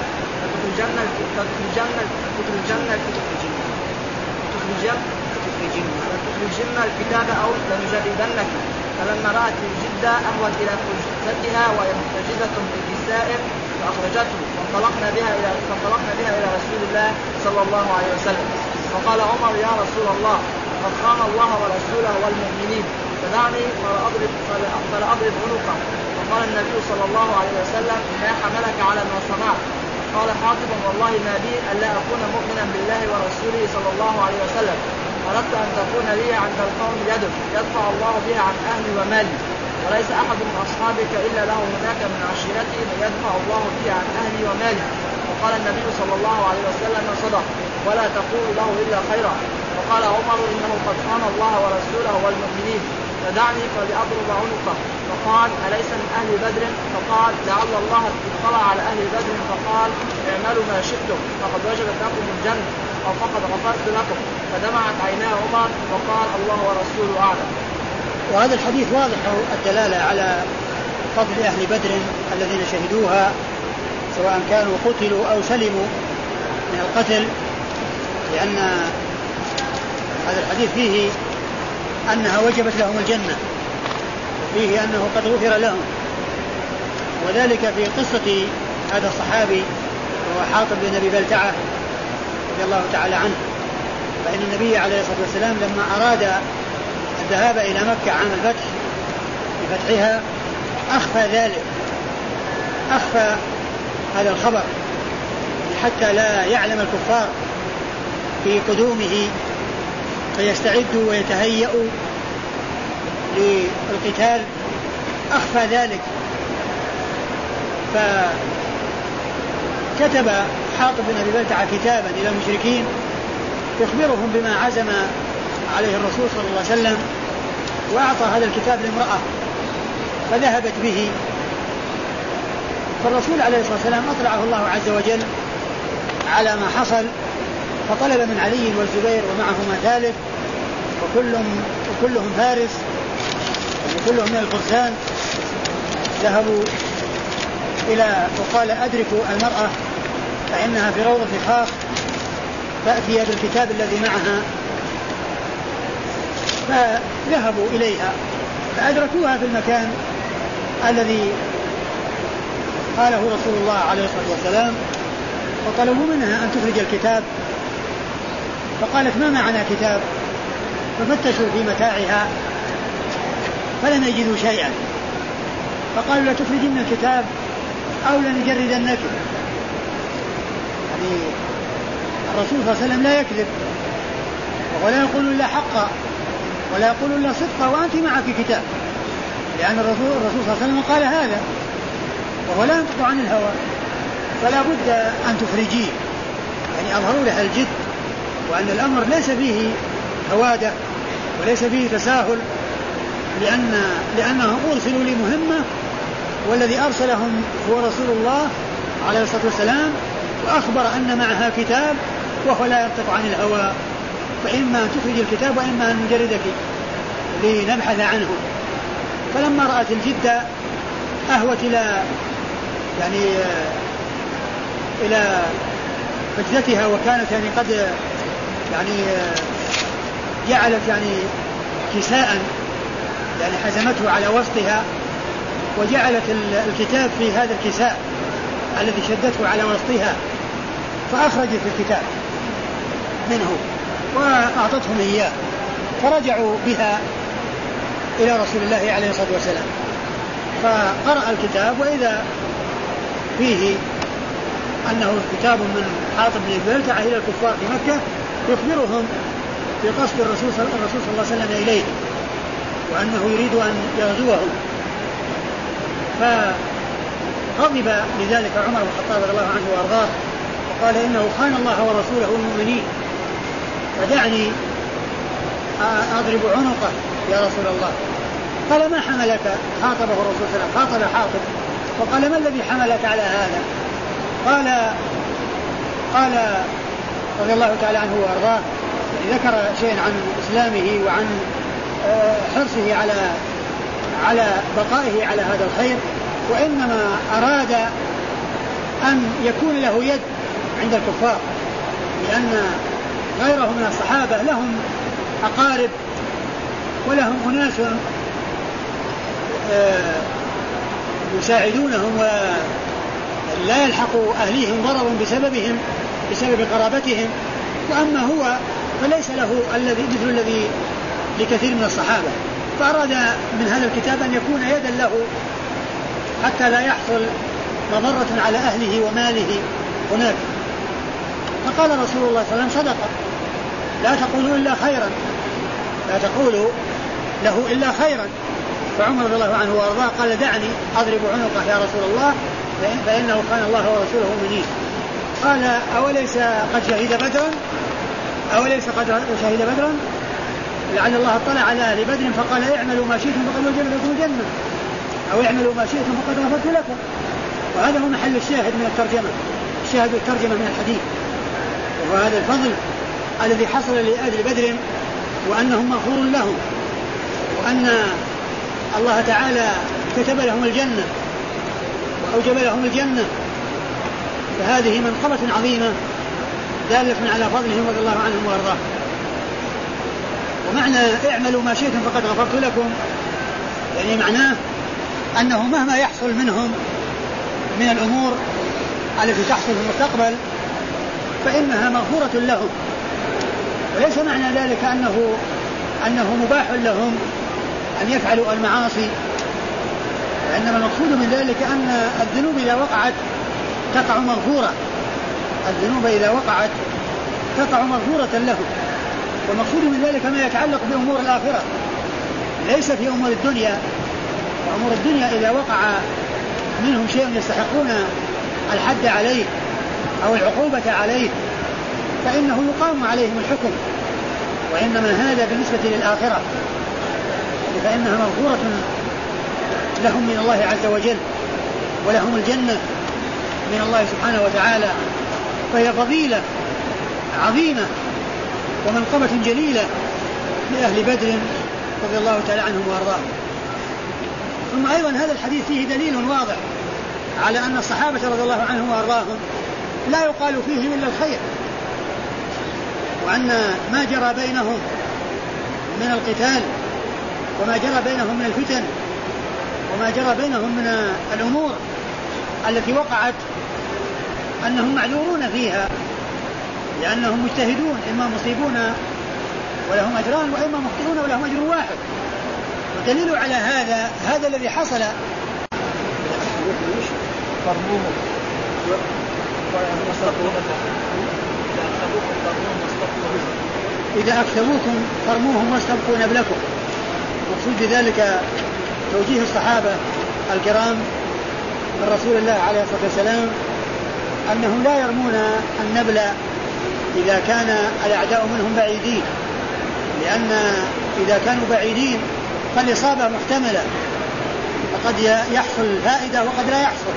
لتخرجن الكتاب أو لنجردنك فلما رأت الجدة أهوت إلى خرجتها وهي محتجزة بالكساء فأخرجته فانطلقنا بها إلى رسول الله صلى الله عليه وسلم فقال عمر يا رسول الله قد خان الله ورسوله والمؤمنين فدعني فلأضرب عنقه فقال النبي صلى الله عليه وسلم ما حملك على ما صنعت قال حاطب والله ما بي ألا أكون مؤمنا بالله ورسوله صلى الله عليه وسلم أردت أن تكون لي عند القوم يدك يدفع الله بها عن أهلي ومالي وليس أحد من أصحابك إلا له هناك من عشيرتي من يدفع الله بها عن أهلي ومالي وقال النبي صلى الله عليه وسلم صدق ولا تقول له إلا خيرا وقال عمر إنه قد خان الله ورسوله والمؤمنين فدعني فلأضرب عنقه فقال أليس من أهل بدر فقال لعل الله اطلع على أهل بدر فقال اعملوا ما شئتم فقد وجبت لكم الجنة أو فقد غفرت لكم فدمعت عيناه عمر وقال الله ورسوله أعلم. وهذا الحديث واضح الدلالة على فضل أهل بدر الذين شهدوها سواء كانوا قتلوا أو سلموا من القتل لأن هذا الحديث فيه أنها وجبت لهم الجنة وفيه أنه قد غفر لهم وذلك في قصة هذا الصحابي وهو حاطب بن أبي بلتعة رضي الله تعالى عنه. فإن النبي عليه الصلاة والسلام لما أراد الذهاب إلى مكة عام الفتح بفتحها أخفى هذا الخبر حتى لا يعلم الكفار في قدومه فيستعدوا ويتهيئوا للقتال أخفى ذلك. فكتب حاطب بن أبي بلتعة كتابا إلى المشركين يخبرهم بما عزم عليه الرسول صلى الله عليه وسلم وأعطى هذا الكتاب لامرأة فذهبت به. فالرسول عليه الصلاة والسلام أطلعه الله عز وجل على ما حصل فطلب من علي والزبير ومعهما ثالث وكلهم فارس وكلهم من الفرسان ذهبوا إلى وقال أدركوا المرأة فإنها في روضة خاخ فأتي بالكتاب الذي معها فذهبوا إليها فأدركوها في المكان الذي قاله رسول الله عليه الصلاة والسلام فطلبوا منها أن تخرج الكتاب فقالت ما معنا كتاب ففتشوا في متاعها فلم يجدوا شيئا فقالوا لا تخرجن الكتاب أو لنجردنك. يعني الرسول صلى الله عليه وسلم لا يكذب ولا يقول إلا حقا ولا يقول إلا صدقا وأنت معك كتاب، لأن الرسول صلى الله عليه وسلم قال هذا وهو لا ينطق عن الهوى، فلا بد أن تخرجيه، يعني أظهروا لها الجد، وأن الأمر ليس فيه هوادة وليس فيه تساهل، لأنهم أرسلوا لمهمة، والذي أرسلهم هو رسول الله عليه الصلاة والسلام، وأخبر أن معها كتاب وهو لا ينطق عن الهوى، فإما أن تخرج الكتاب وإما أن نجردك لنبحث عنه. فلما رأت الجدة أهوت إلى فجدتها، وكانت يعني قد يعني جعلت يعني كساء يعني حزمته على وسطها، وجعلت الكتاب في هذا الكساء الذي شدته على وسطها، فأخرجت الكتاب منه وأعطتهم إياه، فرجعوا بها إلى رسول الله عليه الصلاة والسلام، فقرأ الكتاب وإذا فيه أنه كتاب من حاطب بن بلتعة إلى الكفار في مكة يخبرهم بقصد الرسول صلى الله عليه وسلم إليه، وأنه يريد أن يغزوهم. فغضب لذلك عمر بن الخطاب رضي الله عنه وأرضاه، وقال إنه خان الله ورسوله والمؤمنين، فدعني أضرب عنقه يا رسول الله. قال ما حملك؟ خاطبه الرسول صلى الله عليه وسلم، خاطب حاطب وقال ما الذي حملك على هذا؟ قال رضي الله تعالى عنه وأرضاه، ذكر شيئا عن إسلامه وعن حرصه على بقائه على هذا الخير، وإنما أراد أن يكون له يد عند الكفار، لأن غيره من الصحابة لهم أقارب ولهم أناس يساعدونهم ولا يلحق أهليهم ضرر بسبب قرابتهم، وأما هو فليس له مثل الذي لكثير من الصحابة، فأراد من هذا الكتاب أن يكون يدا له حتى لا يحصل مضرة على أهله وماله هناك. فقال رسول الله صلى الله عليه وسلم صدق، لا تقولوا إلا خيرا، لا تقولوا له إلا خيرا. فعمر رضي الله عنه وأرضاه قال دعني أضرب عنقه يا رسول الله، فإنه كان الله ورسوله مؤمنين. قال أوليس قد شهد بدرا لعل الله اطلع على أهل بدر فقال اعملوا ما شئتم فقد وجب لكم الجنة، أو اعملوا ما شئتم فقد غفرت لكم. وهذا هو محل الشاهد من الترجمة، الشاهد الترجمة من الحديث، وهذا الفضل الذي حصل لأهل بدر، وأنهم مغفور لهم، وأن الله تعالى كتب لهم الجنة وأوجب لهم الجنة، فهذه منقبة عظيمة دالة على فضلهم رضي الله عنهم وأرضاهم. ومعنى اعملوا ما شئتم فقد غفرت لكم يعني معناه أنه مهما يحصل منهم من الأمور التي تحصل في المستقبل فإنها مغفورة لهم، وليس معنى ذلك أنه مباح لهم أن يفعلوا المعاصي، وإنما المقصود من ذلك أن الذنوب إذا وقعت تقع مغفورة، الذنوب إذا وقعت تقع مغفورة لهم. والمقصود من ذلك ما يتعلق بأمور الآخرة ليس في أمور الدنيا. وأمور الدنيا إذا وقع منهم شيء يستحقون الحد عليه أو العقوبة عليه فإنه يقام عليهم الحكم، وإنما هذا بالنسبة للآخرة فإنها مغفورة لهم من الله عز وجل، ولهم الجنة من الله سبحانه وتعالى، فهي فضيلة عظيمة ومنقبة جليلة لأهل بدر رضي الله تعالى عنهم وأرضاهم. ثم أيضا هذا الحديث فيه دليل واضح على أن الصحابة رضي الله عنهم وأرضاهم لا يقال فيهم إلا الخير، وأن ما جرى بينهم من القتال وما جرى بينهم من الفتن وما جرى بينهم من الأمور التي وقعت أنهم معذورون فيها، لأنهم مجتهدون إما مصيبون ولهم أجران وإما مخطئون ولهم أجر واحد. والدليل على هذا الذي حصل إذا أكثبوكم فارموهم واستبقوا نبلكم. مقصود بذلك توجيه الصحابة الكرام من رسول الله عليه الصلاة والسلام أنهم لا يرمون النبل إذا كان الأعداء منهم بعيدين، لأن إذا كانوا بعيدين فالإصابة محتملة، فقد يحصل فائدة وقد لا يحصل،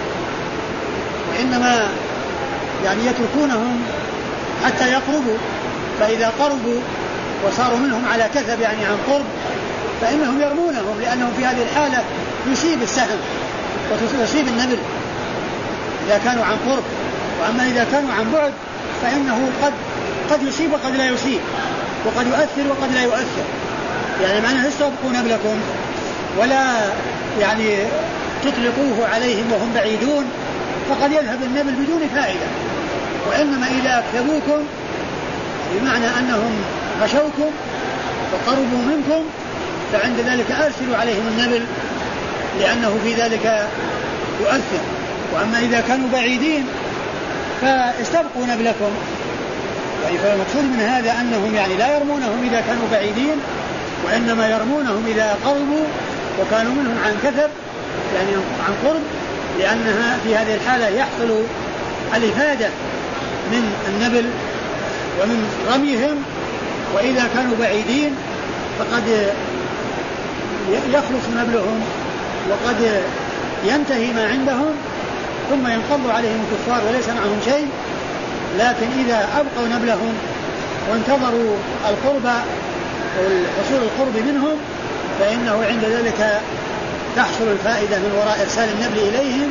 وإنما يعني يتركونهم حتى يقربوا، فإذا قربوا وصاروا منهم على كثب يعني عن قرب فإنهم يرمونهم، لأنهم في هذه الحالة يصيب السهم ويصيب النبل إذا كانوا عن قرب. وأما إذا كانوا عن بعد فإنه قد يصيب وقد لا يصيب، وقد يؤثر وقد لا يؤثر. يعني معناه استبقوا نبلكم ولا يعني تطلقوه عليهم وهم بعيدون، فقد يذهب النبل بدون فائدة. وإنما إذا أكثبوكم بمعنى أنهم غشوكم وقربوا منكم فعند ذلك أرسلوا عليهم النبل، لأنه في ذلك يؤثر. وأما إذا كانوا بعيدين فاستبقوا نبلكم. يعني فالمقصود من هذا أنهم يعني لا يرمونهم إذا كانوا بعيدين، وإنما يرمونهم إذا قربوا وكانوا منهم عن كثب يعني عن قرب، لأنها في هذه الحالة يحصل الإفادة من النبل ومن رميهم. وإذا كانوا بعيدين فقد يخلص نبلهم وقد ينتهي ما عندهم ثم ينقض عليهم الكفار وليس معهم شيء. لكن إذا أبقوا نبلهم وانتظروا القرب وحصول القرب منهم فإنه عند ذلك تحصل الفائدة من وراء إرسال النبل إليهم،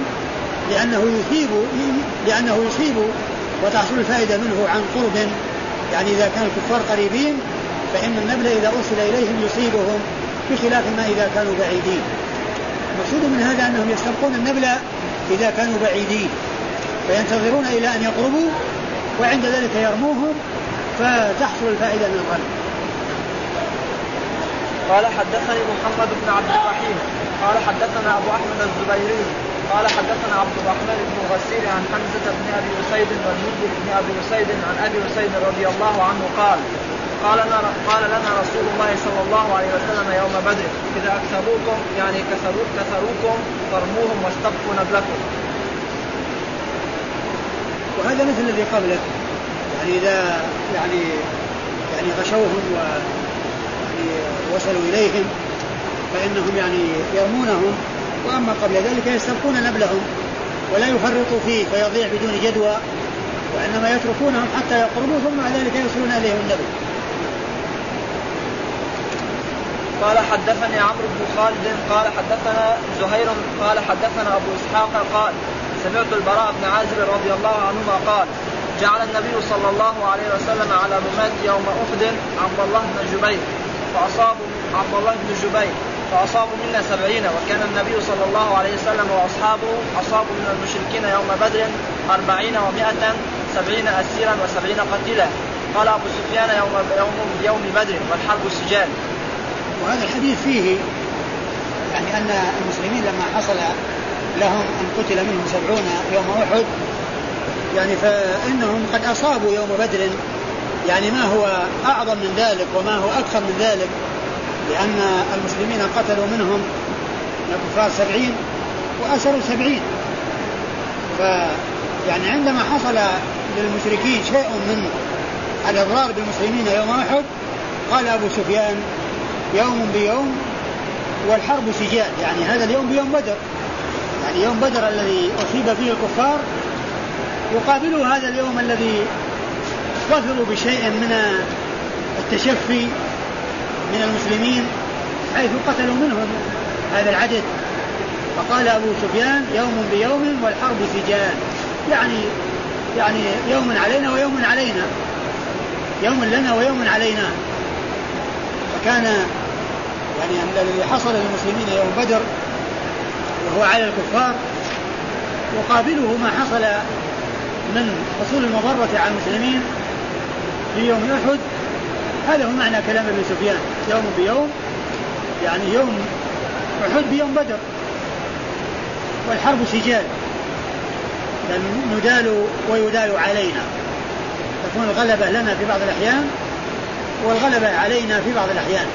لأنه يصيب وتحصل الفائدة منه عن قرب. يعني إذا كان الكفار قريبين فإن النبل إذا أرسل إليهم يصيبهم بخلاف ما إذا كانوا بعيدين. المقصود من هذا أنهم يستبقون النبل إذا كانوا بعيدين فينتظرون إلى أن يقربوا، وعند ذلك يرموهم فتحصل الفائدة من الرمي. قال حدثني محمد بن عبد الرحيم قال حدثنا أبو أحمد الزبيري قال حدثنا عبد الرحمن بن غسير عن حمزة بن أبي أسيد والمنذر بن أبي أسيد عن أبي أسيد رضي الله عنه قال لنا رسول الله صلى الله عليه وسلم يوم بدر إذا أكثروكم يعني كثروكم فارموهم واستبقوا نبلكم. وهذا مثل الذي قبله، يعني إذا يعني غشوهم ووصلوا إليهم فإنهم يعني يرمونهم، وأما قبل ذلك يستبقون نبلهم ولا يفرطوا فيه فيضيع بدون جدوى، وإنما يتركونهم حتى يقربوا ثم بعد ذلك يوصلون إليهم النبل. قال حدثني عمرو بن خالد قال حدثنا زهير قال حدثنا أبو إسحاق قال سمعت البراء بن عازب رضي الله عنهما قال جعل النبي صلى الله عليه وسلم على رماة يوم أحد عبد الله بن جبير فأصابوا منا 70، وكان النبي صلى الله عليه وسلم وأصحابه أصابوا من المشركين يوم بدر 40 و100 70 أسيرا و70 قتيلا. قال أبو سفيان يوم بدر والحرب السجال. وهذا الحديث فيه يعني أن المسلمين لما حصل لهم أن قتل منهم 70 يوم أحد يعني فإنهم قد أصابوا يوم بدر يعني ما هو أعظم من ذلك وما هو أكثر من ذلك، لأن المسلمين قتلوا منهم الكفار 70 وأسروا 70. فيعني عندما حصل للمشركين شيء من الإضرار بالمسلمين يوم أحد قال أبو سفيان يوم بيوم والحرب سجال، يعني هذا اليوم بيوم بدر، يعني يوم بدر الذي أصيب فيه الكفار يقابله هذا اليوم الذي ظفروا بشيء من التشفي من المسلمين حيث قتلوا منهم هذا العدد. فقال أبو سفيان يوم بيوم والحرب سجال، يعني يوم علينا ويوم علينا، يوم لنا ويوم علينا. فكان يعني الذي حصل للمسلمين يوم بدر وهو على الكفار يقابله ما حصل من حصول المضرة على المسلمين في يوم أحد. هذا هو معنى كلام ابن سفيان يوم بيوم، يعني يوم أحد بيوم بدر، والحرب سجال ندال ويدال علينا، تكون الغلبة لنا في بعض الأحيان والغلبة علينا في بعض الأحيان.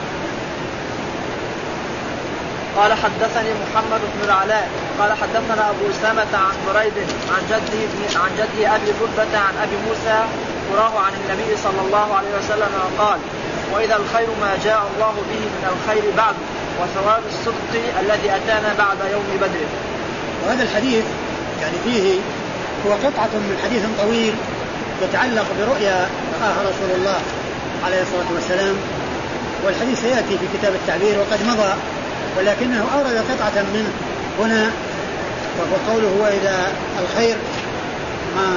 قال حدثني محمد بن العلاء قال حدثنا أبو أسامة عن بريد عن جده أبي بردة عن أبي موسى قراه عن النبي صلى الله عليه وسلم قال: وإذا الخير ما جاء الله به من الخير بعد وثواب الصدق الذي أتانا بعد يوم بدر. وهذا الحديث يعني فيه هو قطعة من حديث طويل يتعلق برؤيا رآها رسول الله عليه الصلاة والسلام، والحديث سيأتي في كتاب التعبير وقد مضى، ولكنه أورد قطعة منه هنا، وهو قوله: وإذا الخير ما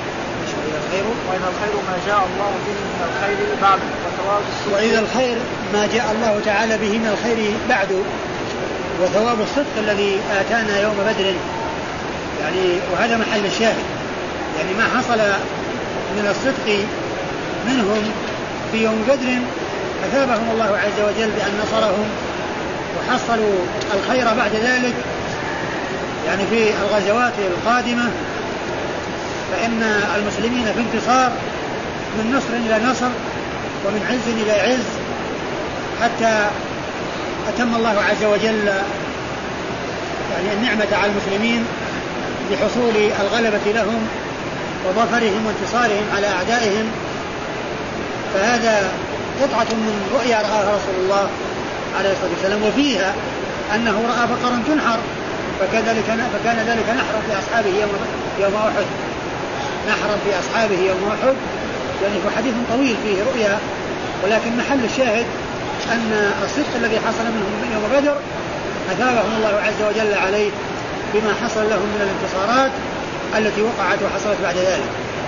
جاء الله به من الخير بعد وثواب الصدق. وإذا الخير ما جاء الله تعالى به من الخير بعد وثواب الصدق الذي آتانا يوم بدر. يعني وهذا محل الشاهد، يعني ما حصل من الصدق منهم في يوم بدر أثابهم الله عز وجل بأن نصرهم وحصلوا الخير بعد ذلك. يعني في الغزوات القادمة فإن المسلمين في انتصار من نصر إلى نصر ومن عز إلى عز، حتى أتم الله عز وجل يعني النعمة على المسلمين بحصول الغلبة لهم وظفرهم وانتصارهم على أعدائهم. فهذا قطعة من رؤيا رآها رسول الله عليه الصلاة والسلام، وفيها أنه رأى بقرا تنحر، فكان ذلك نحرا في أصحابه يوم أحد، نحرا في أصحابه يوم أحد. يعني هو حديث طويل فيه رؤيا، ولكن محل الشاهد أن الصدق الذي حصل منهم من يوم بدر أثابهم الله عز وجل عليه بما حصل لهم من الانتصارات التي وقعت وحصلت بعد ذلك.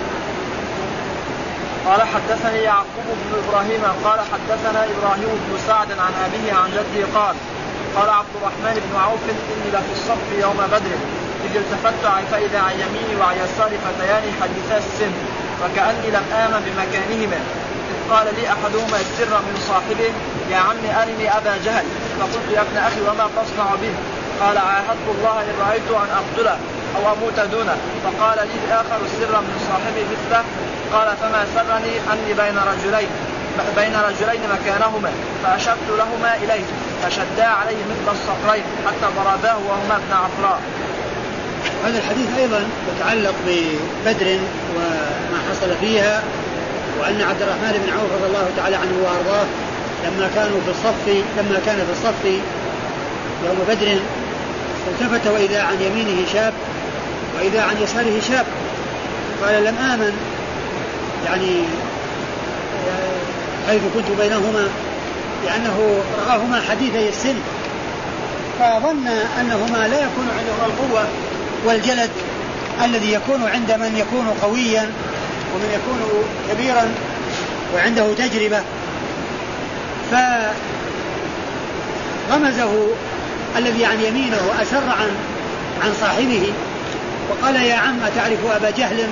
قال حدثني يعقوب بن إبراهيم قال حدثنا إبراهيم بن سعد عن أبيه عن جده قال عبد الرحمن بن عوف: إني لفي الصف يوم بدر إذ التفت فإذا عن يميني وعن يساري فتيان حديثا السن فكأني لم آمن بمكانهما، إذ قال لي أحدهما السر من صاحبه: يا عم أرني أبا جهل. فقلت: يا ابن أخي وما تصنع به؟ قال: عاهدت الله إن رأيت أن أقتله أو أموت دونه. فقال لي الآخر: السر من صاحبي مثله. قال: فما سرني أني بين رجلين مكانهما، فأشرت لهما إليه فشدا عليه مثل الصقرين حتى ضرباه وهما ابن عفراء. هذا الحديث أيضا يتعلق ببدر وما حصل فيها، وأن عبد الرحمن بن عوف رضي الله تعالى عنه وأرضاه لما كان في الصف يوم بدر التفت وإذا عن يمينه شاب وإذا عن يساره شاب، قال: لم آمن يعني حيث كنت بينهما، لأنه رآهما حديثي السن، فظن أنهما لا يكون عندهما القوة والجلد الذي يكون عند من يكون قويا ومن يكون كبيرا وعنده تجربة. فغمزه الذي عن يمينه وأسر عن صاحبه وقال: يا عم أتعرف أبا جهل؟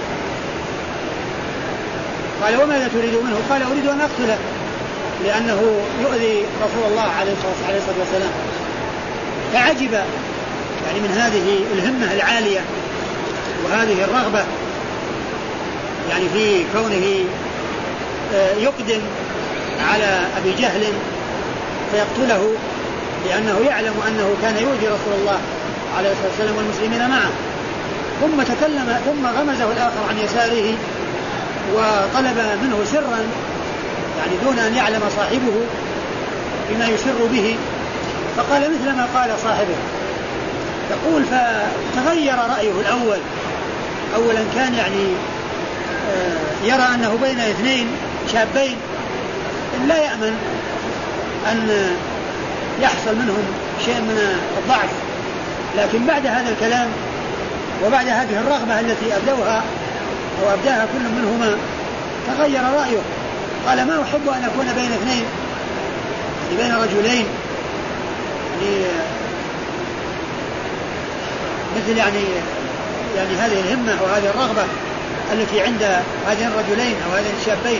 قال: وماذا تريد منه؟ قال: أريد أن أقتله لأنه يؤذي رسول الله عليه الصلاة والسلام. فعجب يعني من هذه الهمة العالية وهذه الرغبة يعني في كونه يقدم على أبي جهل فيقتله، لأنه يعلم أنه كان يؤذي رسول الله عليه الصلاة والسلام والمسلمين معه. ثم غمزه الآخر عن يساره وطلب منه سرا يعني دون أن يعلم صاحبه بما يسر به، فقال مثل ما قال صاحبه. يقول: فتغير رأيه الأول. أولا كان يعني يرى أنه بين اثنين شابين لا يأمن أن يحصل منهم شيء من الضعف، لكن بعد هذا الكلام وبعد هذه الرغبة التي أبدوها أو أبداها كل منهما تغير رأيه. قال: ما أحب أن أكون بين اثنين، بين رجلين، مثل يعني هذه الهمة وهذه الرغبة التي عند هذين الرجلين أو هذين الشابين.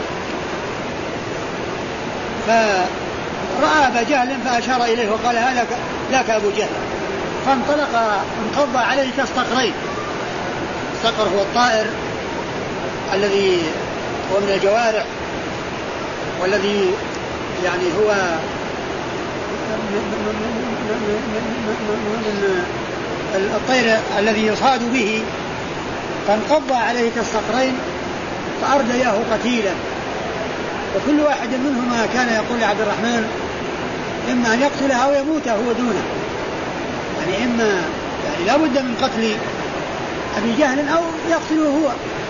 فرأى أبا جهل فأشار إليه وقال: هذا لك أبو جهل. فانطلق انقض عليه كالصقرين. الصقر هو الطائر الذي هو من الجوارح والذي يعني هو من الطير الذي يصاد به، فانقض عليه كالصقرين فأردياه قتيلا. وكل واحد منهما كان يقول لعبد الرحمن إما أن يقتله أو يموت هو دونه، يعني إما يعني لا بد من قتل أبي جهل أو يقتله هو.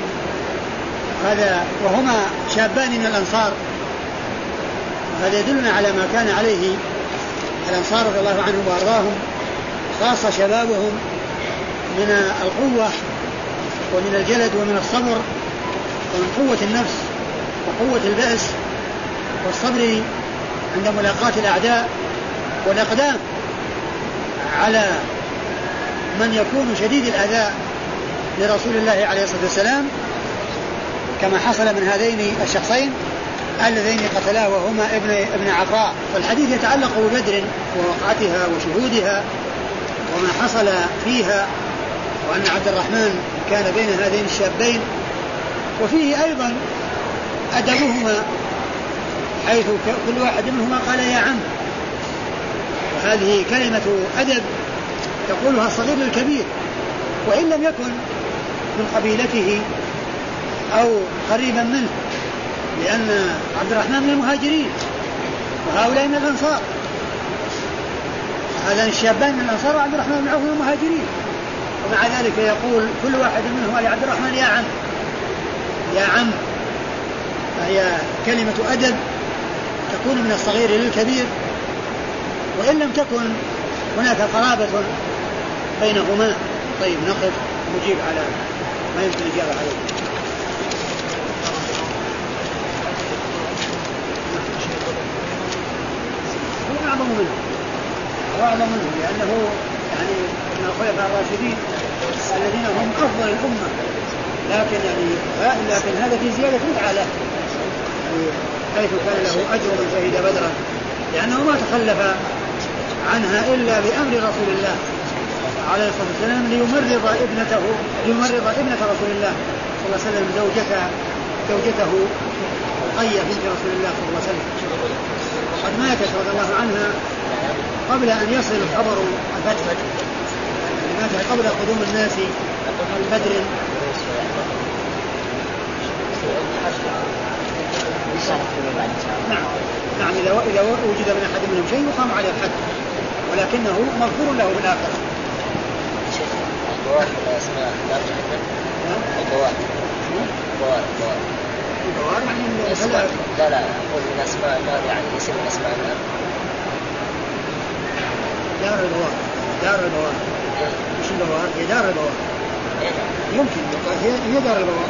هذا وهما شابان من الأنصار، وهذا يدلنا على ما كان عليه الأنصار رضي الله عنهم وأرضاهم، خاصة شبابهم من القوة ومن الجلد ومن الصبر ومن قوة النفس وقوة البأس والصبر عند ملاقاة الأعداء، والإقدام على من يكون شديد الأذى لرسول الله عليه الصلاة والسلام، كما حصل من هذين الشخصين اللذين قتلاه وهما ابن عفراء. فالحديث يتعلق ببدر ووقعتها وشهودها وما حصل فيها، وأن عبد الرحمن كان بين هذين الشابين، وفيه أيضا أدبهما حيث كل واحد منهما قال يا عم، وهذه كلمة أدب يقولها الصغير للكبير وإن لم يكن من قبيلته أو قريبا منه، لأن عبد الرحمن من المهاجرين وهؤلاء من الأنصار، هذان الشابان من الأنصار وعبد الرحمن بن عوف من المهاجرين، ومع ذلك يقول كل واحد منهما لعبد الرحمن يا عم يا عم. فهي كلمة أدب تكون من الصغير للكبير وإن لم تكن هناك قرابة بينهما. طيب نقف نجيب على ما يمكن الإجابة عليه. هو أعظم منه لأنه يعني من الخلفاء الراشدين الذين هم أفضل الأمة، لكن هذا في زيادة رفعة له، حيث كان له أجر من شهد بدرا، لأنه ما تخلف عنها إلا بأمر رسول الله عليه الصلاة والسلام ليمرض ابنة رسول الله صلى الله عليه وسلم زوجته رقية بنت رسول الله صلى الله عليه وسلم، وقد ماتت رضي الله عنها قبل أن يصل خبر الفتح، ماتت قبل قدوم الناس بدر. نعم إذا وجد من أحد منهم شيء يقام عليه الحد، ولكنه مغفور له بالآخرة. البوار يعني لا أقول من أسماء النار، يعني اسم من أسماء النار. دار البوار مش البوار، هي دار البوار، يمكن هي دار البوار.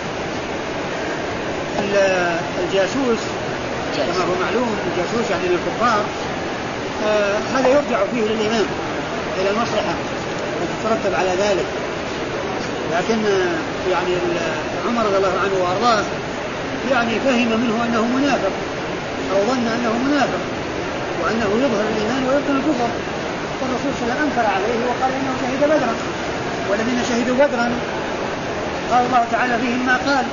الجاسوس كما هو معلوم، الجاسوس يعني للكفار، هذا يرجع فيه للإمام إلى المصلحة وتترتب على ذلك. لكن يعني عمر رضي الله عنه وأرضاه يعني فهم منه أنه منافق أو ظن أنه منافق وأنه يظهر الإيمان ويبطن الكفر، فالرسول صلى الله عليه وسلم أنكر عليه وقال إنه شهد بدرا، والذين شهدوا بدرا قال الله تعالى فيهم ما قال.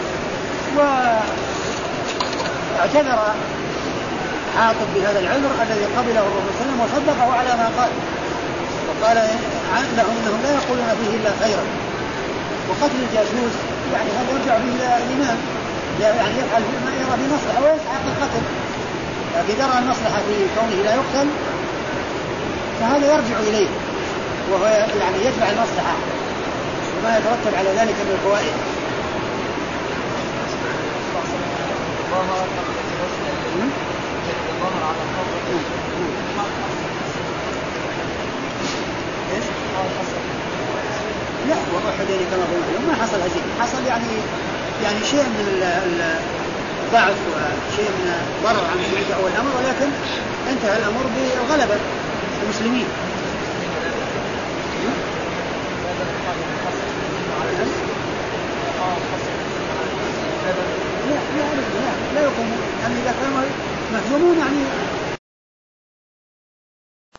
واعتذر حاطب بهذا العذر الذي قبله الرسول صلى الله عليه وسلم وصدقه على ما قال، وقال لهم انهم لا يقولون فيه الا خيرا. وقتل الجاسوس يعني هذا يرجع به الى الامام، يعني يفعل ما يرى في مصلحه ويسعى في القتل، لكن يرى المصلحه في كونه لا يقتل فهذا يرجع اليه، وهو يعني يتبع المصلحه وما يترتب على ذلك من الفوائد. لا وأحد يعني كما هو معلوم ما حصل هزيمة، حصل يعني شيء من الضعف وشيء من الضرر عن المسلمين أول الأمر، ولكن انتهى الأمر بالغلبة المسلمين. لا يقومون، يعني إذا كانوا مهزومون يعني